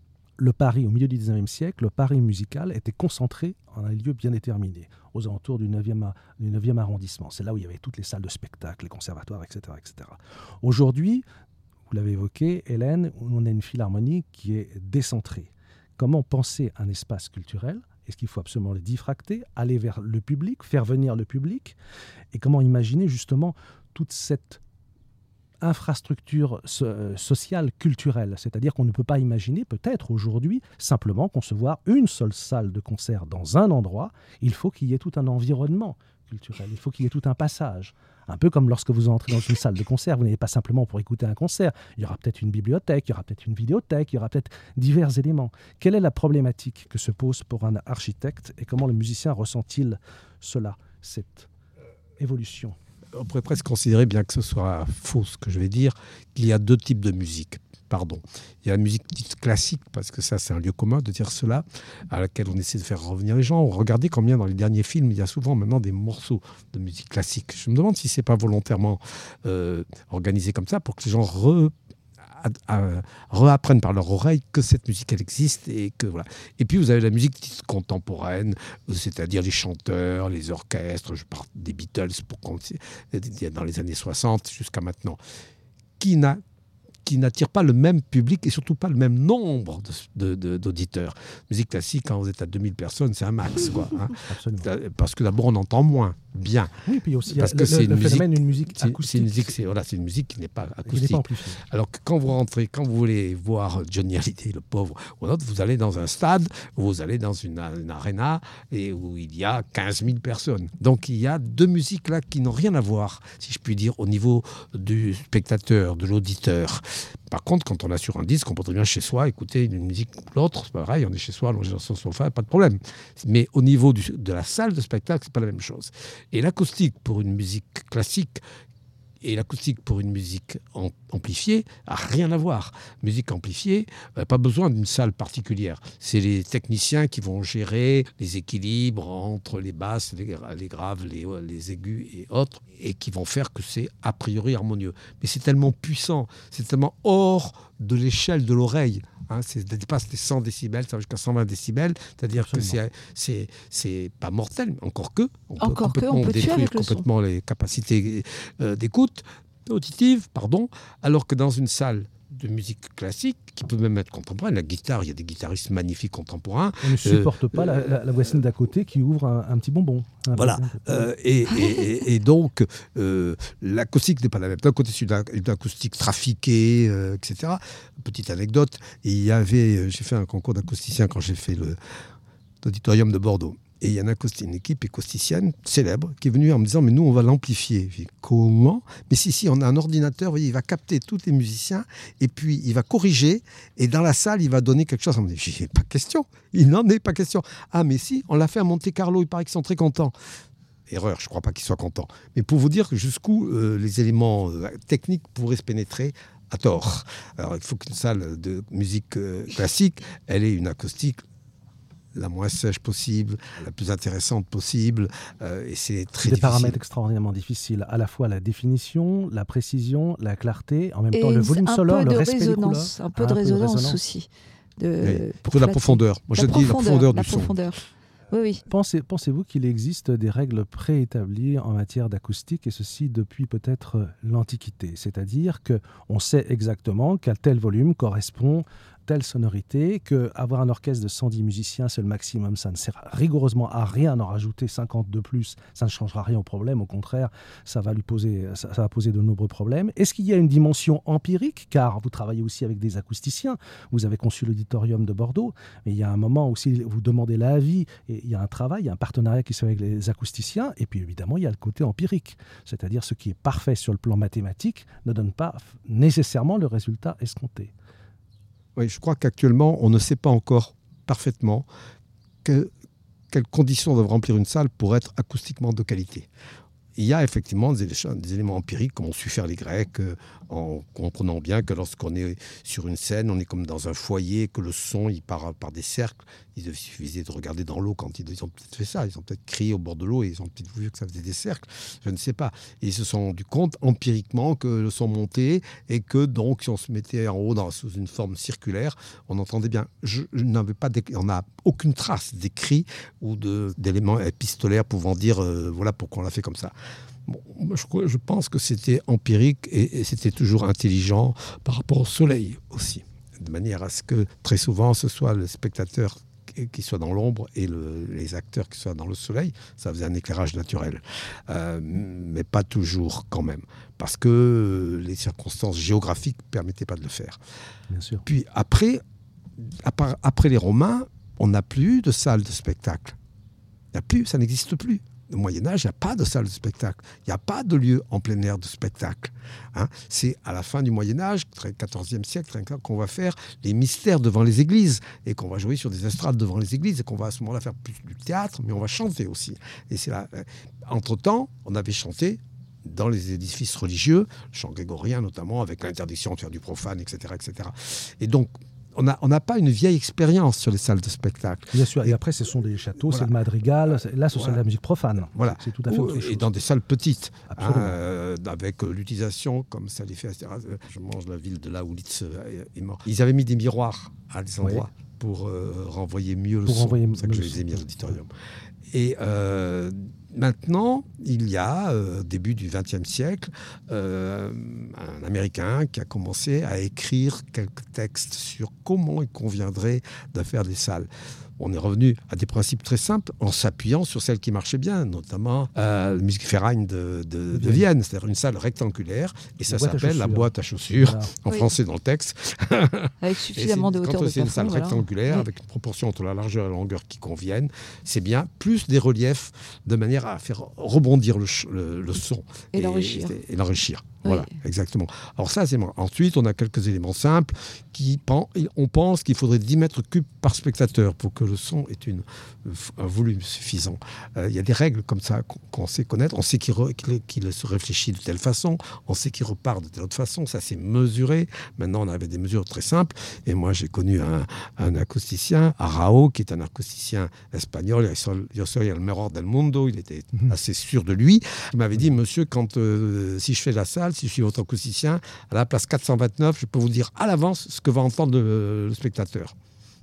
le Paris, au milieu du dix-neuvième siècle, le Paris musical était concentré en un lieu bien déterminé, aux alentours du neuvième, du neuvième arrondissement. C'est là où il y avait toutes les salles de spectacle, les conservatoires, et cetera, et cetera. Aujourd'hui, vous l'avez évoqué, Hélène, on a une philharmonie qui est décentrée. Comment penser un espace culturel? Est-ce qu'il faut absolument le diffracter, aller vers le public, faire venir le public? Et comment imaginer justement toute cette infrastructure so- sociale, culturelle? C'est-à-dire qu'on ne peut pas imaginer, peut-être aujourd'hui, simplement concevoir une seule salle de concert dans un endroit. Il faut qu'il y ait tout un environnement culturel. Il faut qu'il y ait tout un passage. Un peu comme lorsque vous entrez dans une salle de concert, vous n'allez pas simplement pour écouter un concert. Il y aura peut-être une bibliothèque, il y aura peut-être une vidéothèque, il y aura peut-être divers éléments. Quelle est la problématique que se pose pour un architecte et comment le musicien ressent-il cela, cette évolution ? On pourrait presque considérer, bien que ce soit faux ce que je vais dire, qu'il y a deux types de musique. Pardon. Il y a la musique dite classique, parce que ça c'est un lieu commun de dire cela, à laquelle on essaie de faire revenir les gens. Regardez combien dans les derniers films, il y a souvent maintenant des morceaux de musique classique. Je me demande si c'est pas volontairement euh, organisé comme ça pour que les gens re, à, à, réapprennent par leur oreille que cette musique elle existe et que voilà. Et puis vous avez la musique dite contemporaine, c'est-à-dire les chanteurs, les orchestres, je parle des Beatles pour dans les années soixante jusqu'à maintenant, qui n'a qui n'attire pas le même public et surtout pas le même nombre de, de, de, d'auditeurs. Musique classique, quand vous êtes à deux mille personnes, c'est un max, quoi. Hein. Parce que d'abord, on entend moins bien. Oui, puis aussi, parce il y a que le, c'est le, une le musique, phénomène d'une musique c'est, acoustique. C'est une musique, c'est, voilà, c'est une musique qui n'est pas acoustique. N'est pas amplifiée. Alors que quand vous rentrez, quand vous voulez voir Johnny Hallyday, le pauvre, ou un autre, vous allez dans un stade, ou vous allez dans une, une arena, et où il y a quinze mille personnes. Donc il y a deux musiques là qui n'ont rien à voir, si je puis dire, au niveau du spectateur, de l'auditeur. Par contre, quand on a sur un disque, on peut très bien chez soi écouter une musique ou l'autre, c'est pareil, on est chez soi, allongé dans son sofa, pas de problème. Mais au niveau du, de la salle de spectacle, c'est pas la même chose. Et l'acoustique pour une musique classique et l'acoustique pour une musique am- amplifiée n'a rien à voir. Musique amplifiée, euh, pas besoin d'une salle particulière. C'est les techniciens qui vont gérer les équilibres entre les basses, les, les graves, les, les aigus et autres, et qui vont faire que c'est a priori harmonieux. Mais c'est tellement puissant, c'est tellement hors de l'échelle de l'oreille. Hein, c'est, ça dépasse les cent décibels, ça va jusqu'à cent vingt décibels, c'est-à-dire Absolument. que c'est, c'est, c'est pas mortel, encore que, on peut encore complètement que on peut détruire complètement les capacités euh, d'écoute, auditive, pardon, alors que dans une salle de musique classique, qui peut même être contemporaine, la guitare, il y a des guitaristes magnifiques contemporains. On ne supporte euh, pas la, la, la voisine d'à côté qui ouvre un, un petit bonbon. Un voilà. Euh, et, et, et donc, euh, l'acoustique n'est pas la même. D'un côté, c'est une, une acoustique trafiquée, euh, et cetera. Petite anecdote, il y avait, j'ai fait un concours d'acousticien quand j'ai fait le, l'auditorium de Bordeaux. Et il y a une, une équipe acousticienne célèbre qui est venue en me disant « Mais nous, on va l'amplifier. » Je dis « Comment ?» Mais si, si, on a un ordinateur, vous voyez, il va capter tous les musiciens et puis il va corriger. Et dans la salle, il va donner quelque chose. On me dit « J'ai pas question. Il n'en est pas question. » Ah, mais si, on l'a fait à Monte-Carlo. Il paraît qu'ils sont très contents. Erreur, je ne crois pas qu'ils soient contents. Mais pour vous dire jusqu'où euh, les éléments euh, techniques pourraient se pénétrer à tort. Alors, il faut qu'une salle de musique euh, classique, elle ait une acoustique la moins sèche possible, la plus intéressante possible, euh, et c'est très des difficile. paramètres extraordinairement difficiles, à la fois la définition, la précision, la clarté, en même et temps le volume sonore, le respect des couleurs. Un peu de résonance aussi. De, oui, pour la profondeur. Moi, je dis la profondeur du son. Profondeur. Oui, oui. Pensez, pensez-vous qu'il existe des règles préétablies en matière d'acoustique, et ceci depuis peut-être l'Antiquité ? C'est-à-dire qu'on sait exactement qu'à tel volume correspond telle sonorité, qu'avoir un orchestre de cent dix musiciens, c'est le maximum, ça ne sert rigoureusement à rien. En rajouter cinquante de plus, ça ne changera rien au problème. Au contraire, ça va lui poser, ça, ça va poser de nombreux problèmes. Est-ce qu'il y a une dimension empirique ? Car vous travaillez aussi avec des acousticiens. Vous avez conçu l'auditorium de Bordeaux, mais il y a un moment aussi, vous demandez l'avis, et il y a un travail, il y a un partenariat qui se fait avec les acousticiens, et puis évidemment, il y a le côté empirique. C'est-à-dire ce qui est parfait sur le plan mathématique ne donne pas nécessairement le résultat escompté. Oui, je crois qu'actuellement, on ne sait pas encore parfaitement que, quelles conditions doivent remplir une salle pour être acoustiquement de qualité. Il y a effectivement des, des éléments empiriques, comme ont su faire les Grecs, euh, en comprenant bien que lorsqu'on est sur une scène, on est comme dans un foyer, que le son il part par des cercles. Il suffisait de regarder dans l'eau quand ils, ils ont peut-être fait ça. Ils ont peut-être crié au bord de l'eau et ils ont peut-être vu que ça faisait des cercles. Je ne sais pas. Et ils se sont rendus compte empiriquement que le son montait et que donc si on se mettait en haut dans, sous une forme circulaire, on entendait bien. Je, je n'avais pas, on n'a aucune trace d'écrit ou de, d'éléments épistolaires pouvant dire euh, voilà pourquoi on l'a fait comme ça. Bon, je, je pense que c'était empirique et, et c'était toujours intelligent par rapport au soleil aussi, de manière à ce que très souvent ce soit le spectateur qui soit dans l'ombre et le, les acteurs qui soient dans le soleil. Ça faisait un éclairage naturel, euh, mais pas toujours quand même, parce que les circonstances géographiques ne permettaient pas de le faire. Bien sûr. Puis après, après les Romains, on n'a plus de salle de spectacle. Il n'y a plus, ça n'existe plus. au Moyen-Âge, il n'y a pas de salle de spectacle. Il n'y a pas de lieu en plein air de spectacle. Hein. C'est à la fin du Moyen-Âge, quatorzième siècle, qu'on va faire les mystères devant les églises et qu'on va jouer sur des estrades devant les églises et qu'on va à ce moment-là faire plus du théâtre, mais on va chanter aussi. Et c'est là. Entre-temps, on avait chanté dans les édifices religieux, le chant grégorien notamment, avec l'interdiction de faire du profane, et cetera, et cetera. Et donc, on n'a on n'a pas une vieille expérience sur les salles de spectacle. Bien sûr, et après, ce sont des châteaux, voilà. C'est le madrigal, là, ce voilà. sont de la musique profane. Voilà. C'est tout à fait autre chose. Et dans des salles petites, hein, euh, avec euh, l'utilisation, comme ça les fait, et cetera. Je mange la ville de là où Liszt est mort. Ils avaient mis des miroirs à des endroits oui. pour euh, renvoyer mieux le pour son. Renvoyer c'est ça que je les ai mis à l'auditorium. Et euh, maintenant, il y a, euh, début du vingtième siècle, euh, un Américain qui a commencé à écrire quelques textes sur comment il conviendrait de faire des salles. On est revenu à des principes très simples en s'appuyant sur celles qui marchaient bien, notamment euh, le Musikverein de, de, de Vienne, c'est-à-dire une salle rectangulaire, et ça s'appelle la boîte à chaussures, voilà. en oui. français dans le texte. Avec suffisamment de hauteur quand de c'est une salle voilà. rectangulaire, oui. avec une proportion entre la largeur et la longueur qui conviennent, c'est bien, plus des reliefs, de manière à faire rebondir le, le, le son. Et, et l'enrichir. Et, et l'enrichir. Oui. Voilà, exactement. Alors ça, c'est bon. Ensuite, on a quelques éléments simples. Qui, on pense qu'il faudrait dix mètres cubes par spectateur pour que le son ait une, un volume suffisant. Euh, il y a des règles comme ça qu'on, qu'on sait connaître. On sait qu'il, re, qu'il, qu'il se réfléchit de telle façon. On sait qu'il repart de telle autre façon. Ça, c'est mesuré. Maintenant, on avait des mesures très simples. Et moi, j'ai connu un, un acousticien, Arao, qui est un acousticien espagnol. Yo soy el mejor del mundo. Il était mm-hmm. assez sûr de lui. Il m'avait dit, monsieur, quand, euh, si je fais la salle, si je suis votre acousticien, à la place quatre cent vingt-neuf, je peux vous dire à l'avance ce que va entendre le, le spectateur.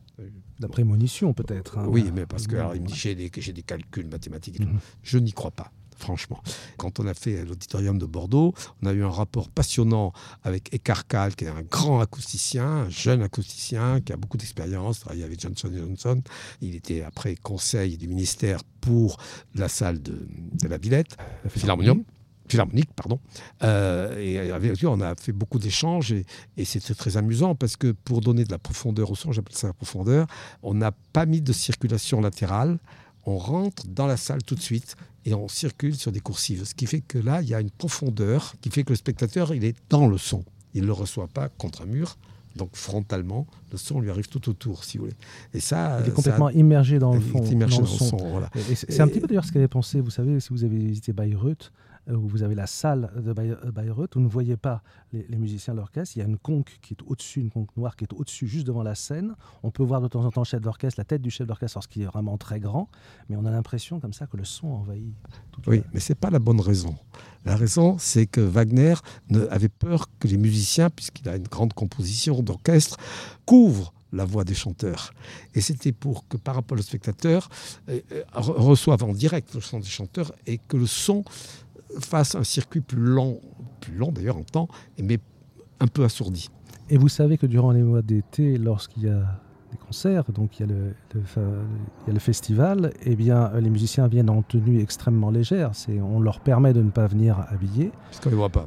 La prémonition, peut-être. Hein. Oui, mais parce que alors, il me dit j'ai des, j'ai des calculs mathématiques et tout. Mm-hmm. Je n'y crois pas, franchement. Quand on a fait l'auditorium de Bordeaux, on a eu un rapport passionnant avec Eckhard Kahl, qui est un grand acousticien, un jeune acousticien, qui a beaucoup d'expérience, travaillé avec Johnson et Johnson. Il était après conseil du ministère pour la salle de, de la Villette, la Philharmonium. Philharmonique, pardon. Euh, et avec lui, on a fait beaucoup d'échanges et, et c'était très amusant parce que pour donner de la profondeur au son, j'appelle ça la profondeur, on n'a pas mis de circulation latérale. On rentre dans la salle tout de suite et on circule sur des coursives. Ce qui fait que là, il y a une profondeur qui fait que le spectateur, il est dans le son. Il ne le reçoit pas contre un mur. Donc frontalement, le son lui arrive tout autour, si vous voulez. Et ça, il est complètement ça, immergé dans le fond. Immergé dans, dans le son. son voilà. Et c'est, et c'est un petit peu d'ailleurs ce qu'avait pensé, vous savez, si vous avez visité Bayreuth, où vous avez la salle de Bayreuth, vous ne voyez pas les, les musiciens de l'orchestre. Il y a une conque qui est au-dessus, une conque noire qui est au-dessus, juste devant la scène. On peut voir de temps en temps le chef d'orchestre, la tête du chef d'orchestre, lorsqu'il est vraiment très grand, mais on a l'impression comme ça que le son envahit. Oui, la... mais ce n'est pas la bonne raison. La raison, c'est que Wagner ne, avait peur que les musiciens, puisqu'il a une grande composition d'orchestre, couvrent la voix des chanteurs. Et c'était pour que, par rapport au spectateur, euh, reçoive en direct le son des chanteurs et que le son fasse un circuit plus long, plus long d'ailleurs en temps, mais un peu assourdi. Et vous savez que durant les mois d'été, lorsqu'il y a des concerts, donc il y a le, le, il y a le festival, eh bien, les musiciens viennent en tenue extrêmement légère. C'est, on leur permet de ne pas venir habillés. Parce qu'on ne les voit pas.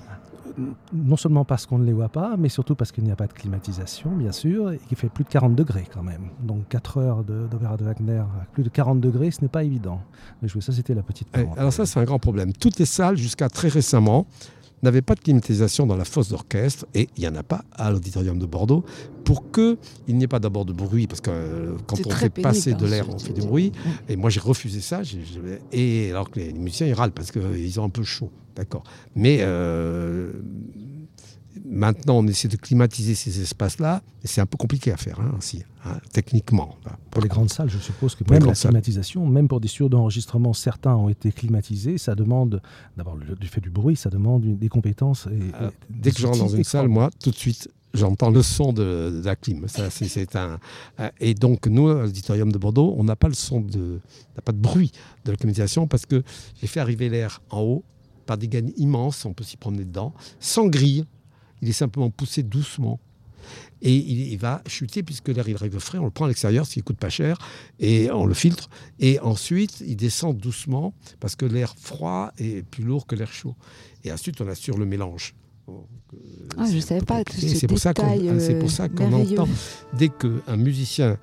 Non seulement parce qu'on ne les voit pas, mais surtout parce qu'il n'y a pas de climatisation, bien sûr, et qu'il fait plus de quarante degrés quand même. Donc quatre heures de, d'opéra de Wagner à plus de quarante degrés, ce n'est pas évident. Mais ça, c'était la petite parenthèse. Alors ça, c'est un grand problème. Toutes les salles, jusqu'à très récemment, n'avaient pas de climatisation dans la fosse d'orchestre, et il n'y en a pas à l'auditorium de Bordeaux, pour qu'il n'y ait pas d'abord de bruit, parce que euh, quand c'est on fait pénible, passer de l'air, on fait du bruit, et moi j'ai refusé ça, j'ai, j'ai, et alors que les musiciens ils râlent, parce qu'ils ont un peu chaud, d'accord. Mais euh, maintenant on essaie de climatiser ces espaces-là, et c'est un peu compliqué à faire, hein, aussi, hein, techniquement. Enfin, pour les grandes salles, je suppose que même la climatisation, salles. Même pour des studios d'enregistrement, certains ont été climatisés, ça demande, d'abord du fait du bruit, ça demande une, des compétences. Et, Alors, et dès que je rentre dans une salle, moi, tout de suite, j'entends le son de, de la clim. Ça, c'est, c'est un, et donc, nous, à l'auditorium de Bordeaux, on n'a pas le son de, on n'a pas de bruit de la climatisation parce que j'ai fait arriver l'air en haut par des gaines immenses, on peut s'y promener dedans, sans grille. Il est simplement poussé doucement. Et il, il va chuter puisque l'air il arrive frais, on le prend à l'extérieur, ce qui coûte pas cher, et on le filtre. Et ensuite, il descend doucement parce que l'air froid est plus lourd que l'air chaud. Et ensuite, on assure le mélange. Donc, euh, ah, je ne savais pas tout ce c'est pour détail ça qu'on, euh, c'est pour ça qu'on entend, dès qu'un musicien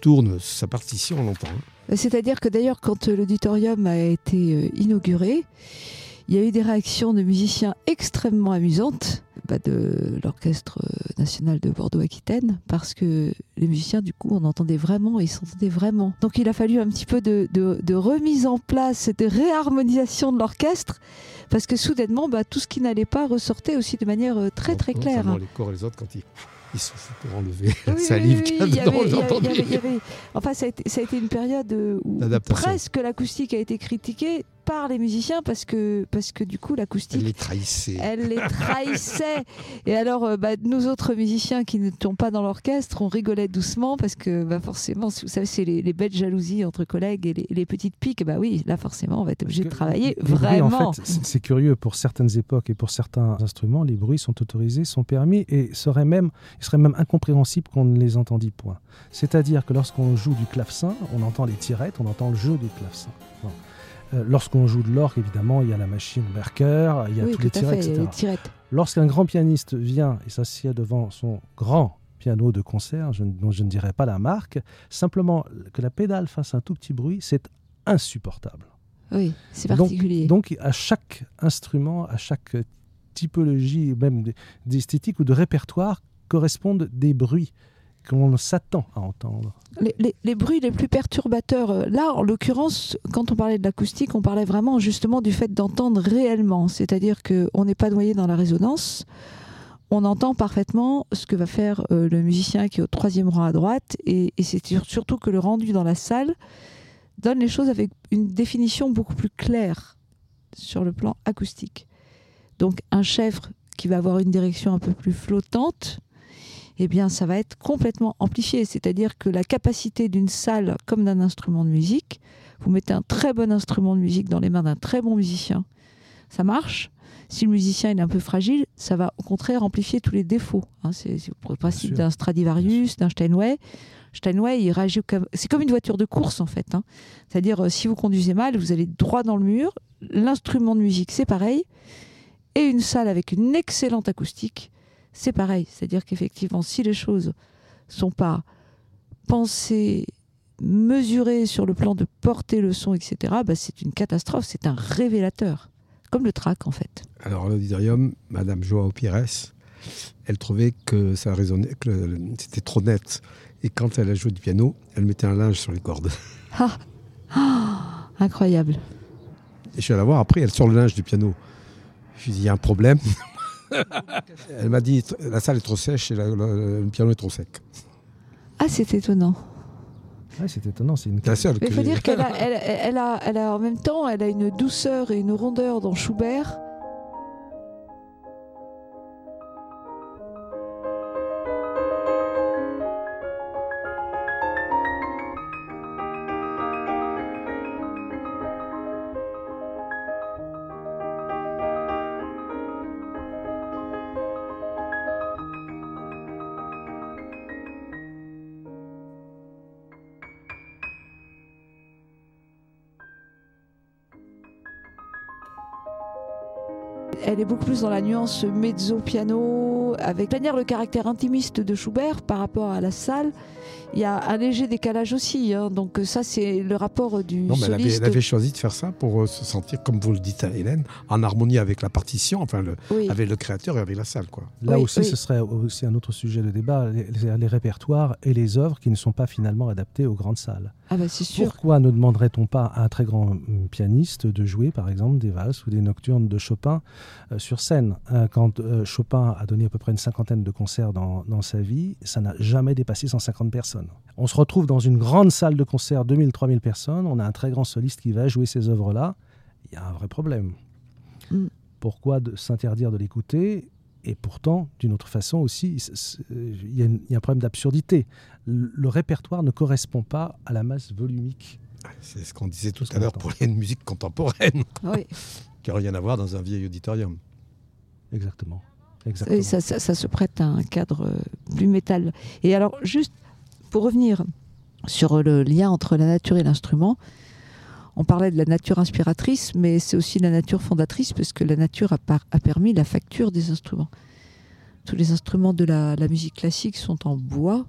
tourne sa partition, on l'entend. Hein. C'est-à-dire que d'ailleurs, quand l'auditorium a été inauguré, il y a eu des réactions de musiciens extrêmement amusantes bah de l'Orchestre national de Bordeaux-Aquitaine, parce que les musiciens, du coup, on entendait vraiment, ils s'entendaient vraiment. Donc il a fallu un petit peu de, de, de remise en place, de réharmonisation de l'orchestre, parce que soudainement, bah, tout ce qui n'allait pas ressortait aussi de manière très très claire. Les corps et les autres, quand ils... Ils se sont pour enlever la salive qu'il y a dedans, j'entendais. Enfin, ça a, été, ça a été une période où presque l'acoustique a été critiquée par les musiciens parce que, parce que du coup, l'acoustique... Elle les trahissait. Elle les trahissait. Et alors, bah, nous autres musiciens qui n'étions pas dans l'orchestre, on rigolait doucement parce que bah, forcément, vous savez, c'est les, les belles jalousies entre collègues et les, les petites piques. Bah oui, là, forcément, on va être obligé de travailler les vraiment. Bruits, en fait, c'est, c'est curieux, pour certaines époques et pour certains instruments, les bruits sont autorisés, sont permis et seraient même... Il serait même incompréhensible qu'on ne les entendît point. C'est-à-dire que lorsqu'on joue du clavecin, on entend les tirettes, on entend le jeu du clavecin. Bon. Euh, lorsqu'on joue de l'orgue, évidemment, il y a la machine Merker, il y a oui, tous les tirettes, et cetera. Les tirettes. Lorsqu'un grand pianiste vient et s'assied devant son grand piano de concert, je, dont je ne dirai pas la marque, simplement que la pédale fasse un tout petit bruit, c'est insupportable. Oui, c'est particulier. Donc, donc à chaque instrument, à chaque typologie, même d'esthétique ou de répertoire, correspondent des bruits qu'on s'attend à entendre. Les, les, les bruits les plus perturbateurs, là, en l'occurrence, quand on parlait de l'acoustique, on parlait vraiment justement du fait d'entendre réellement, c'est-à-dire qu'on n'est pas noyé dans la résonance, on entend parfaitement ce que va faire euh, le musicien qui est au troisième rang à droite, et, et c'est surtout que le rendu dans la salle donne les choses avec une définition beaucoup plus claire sur le plan acoustique. Donc un chèvre qui va avoir une direction un peu plus flottante, eh bien, ça va être complètement amplifié. C'est-à-dire que la capacité d'une salle comme d'un instrument de musique, vous mettez un très bon instrument de musique dans les mains d'un très bon musicien, ça marche. Si le musicien est un peu fragile, ça va au contraire amplifier tous les défauts. Hein, c'est, c'est le principe d'un Stradivarius, d'un Steinway. Steinway, il réagit comme... c'est comme une voiture de course en fait. Hein. C'est-à-dire, euh, si vous conduisez mal, vous allez droit dans le mur. L'instrument de musique, c'est pareil. Et une salle avec une excellente acoustique, c'est pareil. C'est-à-dire qu'effectivement, si les choses ne sont pas pensées, mesurées sur le plan de porter le son, et cetera, bah, c'est une catastrophe, c'est un révélateur. Comme le track, en fait. Alors, à l'auditorium, Madame Joao Pires, elle trouvait que ça résonnait, que c'était trop net. Et quand elle a joué du piano, elle mettait un linge sur les cordes. Ah, ah incroyable. Et je suis allé la voir, après, elle sort le linge du piano. Je lui ai dit, il y a un problème. Elle m'a dit, la salle est trop sèche et la, la, le piano est trop sec. Ah, c'est étonnant. Ouais, c'est étonnant, c'est une. Il faut dire qu'elle a, elle, elle a, elle a, en même temps, elle a une douceur et une rondeur dans Schubert. Elle est beaucoup plus dans la nuance mezzo-piano, avec manière le caractère intimiste de Schubert par rapport à la salle. Il y a un léger décalage aussi, hein. Donc ça c'est le rapport du non, mais soliste. Elle avait, elle avait choisi de faire ça pour euh, se sentir, comme vous le dites à Hélène, en harmonie avec la partition, enfin le, oui. avec le créateur et avec la salle, quoi. Là oui, aussi, oui. Ce serait aussi un autre sujet de débat, les, les, les répertoires et les œuvres qui ne sont pas finalement adaptées aux grandes salles. Ah bah c'est sûr. Pourquoi ne demanderait-on pas à un très grand pianiste de jouer, par exemple, des valses ou des nocturnes de Chopin euh, sur scène? euh, Quand euh, Chopin a donné à peu près une cinquantaine de concerts dans, dans sa vie, ça n'a jamais dépassé cent cinquante personnes. On se retrouve dans une grande salle de concert, deux mille, trois mille personnes, on a un très grand soliste qui va jouer ces œuvres-là, il y a un vrai problème. Mm. Pourquoi de s'interdire de l'écouter? Et pourtant, d'une autre façon aussi, il y, y a un problème d'absurdité. Le, le répertoire ne correspond pas à la masse volumique. C'est ce qu'on disait tout à l'heure pour les musiques contemporaines, oui. qui n'a rien à voir dans un vieil auditorium. Exactement. Exactement. Et ça, ça, ça se prête à un cadre plus métal. Et alors, juste pour revenir sur le lien entre la nature et l'instrument, on parlait de la nature inspiratrice, mais c'est aussi la nature fondatrice, parce que la nature a, par, a permis la facture des instruments. Tous les instruments de la, la musique classique sont en bois,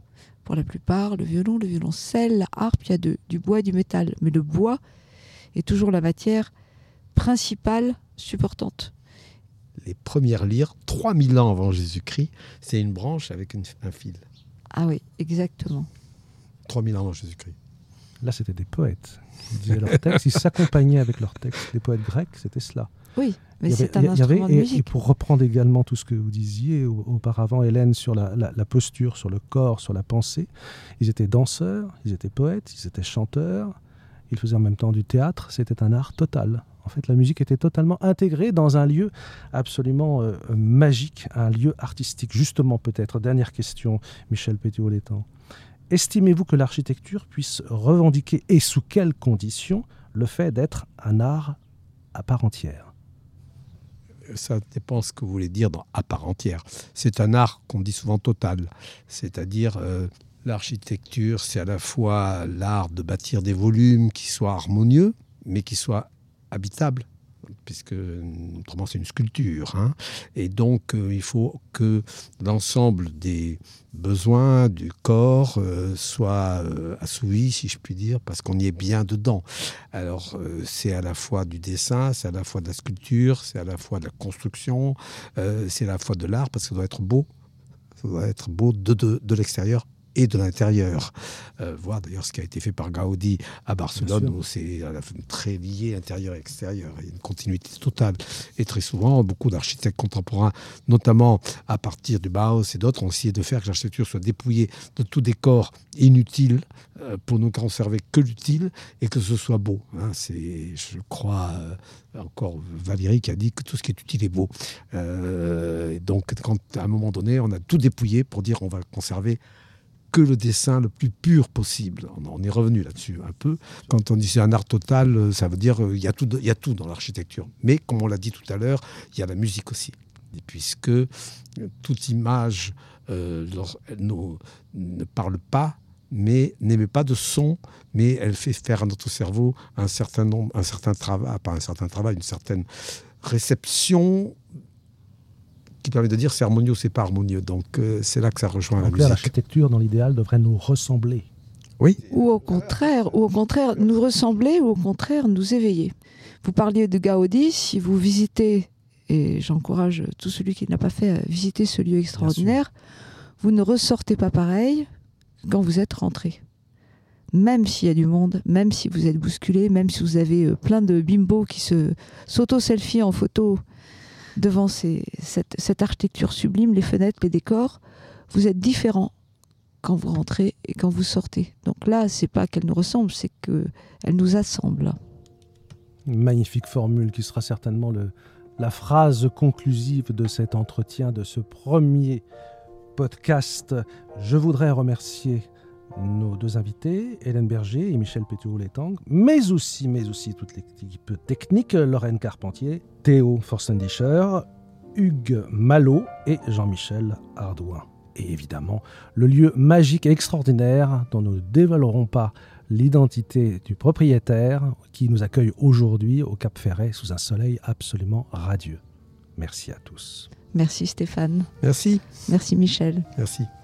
pour la plupart, le violon, le violoncelle, la harpe, il y a de, du bois et du métal. Mais le bois est toujours la matière principale supportante. Les premières lyres, trois mille ans avant Jésus-Christ, c'est une branche avec une, un fil. Ah oui, exactement. trois mille ans avant Jésus-Christ. Là, c'était des poètes qui disaient leurs textes, ils s'accompagnaient avec leurs textes. Les poètes grecs, c'était cela. Oui, mais Il y c'est avait- un il y avait- instrument de et, musique. et pour reprendre également tout ce que vous disiez au- auparavant, Hélène, sur la, la- la posture, sur le corps, sur la pensée, ils étaient danseurs, ils étaient poètes, ils étaient chanteurs, ils faisaient en même temps du théâtre, c'était un art total. En fait, la musique était totalement intégrée dans un lieu absolument euh, magique, un lieu artistique. Justement, peut-être, dernière question, Michel Pétuot-Létang. Estimez-vous que l'architecture puisse revendiquer, et sous quelles conditions, le fait d'être un art à part entière? Ça dépend ce que vous voulez dire dans à part entière. C'est un art qu'on dit souvent total, c'est-à-dire euh, l'architecture, c'est à la fois l'art de bâtir des volumes qui soient harmonieux, mais qui soient habitables, puisque autrement c'est une sculpture, hein. Et donc euh, il faut que l'ensemble des besoins du corps euh, soit euh, assouvi, si je puis dire, parce qu'on y est bien dedans. Alors euh, c'est à la fois du dessin, c'est à la fois de la sculpture, c'est à la fois de la construction, euh, c'est à la fois de l'art, parce que ça doit être beau, ça doit être beau de, de, de l'extérieur et de l'intérieur. Euh, voir d'ailleurs ce qui a été fait par Gaudi à Barcelone, où c'est à la fin très lié intérieur et extérieur. Il y a une continuité totale. Et très souvent, beaucoup d'architectes contemporains, notamment à partir du Bauhaus et d'autres, ont essayé de faire que l'architecture soit dépouillée de tout décor inutile euh, pour ne conserver que l'utile et que ce soit beau. Hein, c'est, je crois, euh, encore Valéry qui a dit que tout ce qui est utile est beau. Euh, et donc, quand à un moment donné, on a tout dépouillé pour dire on va conserver que le dessin le plus pur possible. On est revenu là-dessus un peu. Quand on dit c'est un art total, ça veut dire qu'il y a tout, il y a tout dans l'architecture. Mais comme on l'a dit tout à l'heure, il y a la musique aussi. Et puisque toute image euh, nous, ne parle pas, mais n'émet pas de son, mais elle fait faire à notre cerveau un certain nombre, un certain travail, pas un certain travail, une certaine réception qui permet de dire c'est harmonieux ou c'est pas harmonieux. Donc euh, c'est là que ça rejoint En la clair, musique. l'architecture, dans l'idéal, devrait nous ressembler. Oui. Ou au contraire, ou au contraire nous ressembler, ou au contraire nous éveiller. Vous parliez de Gaudi, si vous visitez, et j'encourage tout celui qui ne l'a pas fait à visiter ce lieu extraordinaire, vous ne ressortez pas pareil quand vous êtes rentré. Même s'il y a du monde, même si vous êtes bousculé, même si vous avez plein de bimbos qui se s'auto-selfient en photo devant ces, cette, cette architecture sublime, les fenêtres, les décors, vous êtes différent quand vous rentrez et quand vous sortez. Donc là, c'est pas qu'elle nous ressemble, c'est qu'elle nous assemble. Une magnifique formule qui sera certainement le, la phrase conclusive de cet entretien, de ce premier podcast. Je voudrais remercier nos deux invités, Hélène Berger et Michel Pétuot-Létang, mais aussi, mais aussi toute l'équipe technique, Lorraine Carpentier, Théo Forstendischer, Hugues Malot et Jean-Michel Ardouin. Et évidemment, le lieu magique et extraordinaire dont nous ne dévoilerons pas l'identité du propriétaire qui nous accueille aujourd'hui au Cap Ferret sous un soleil absolument radieux. Merci à tous. Merci Stéphane. Merci. Merci Michel. Merci.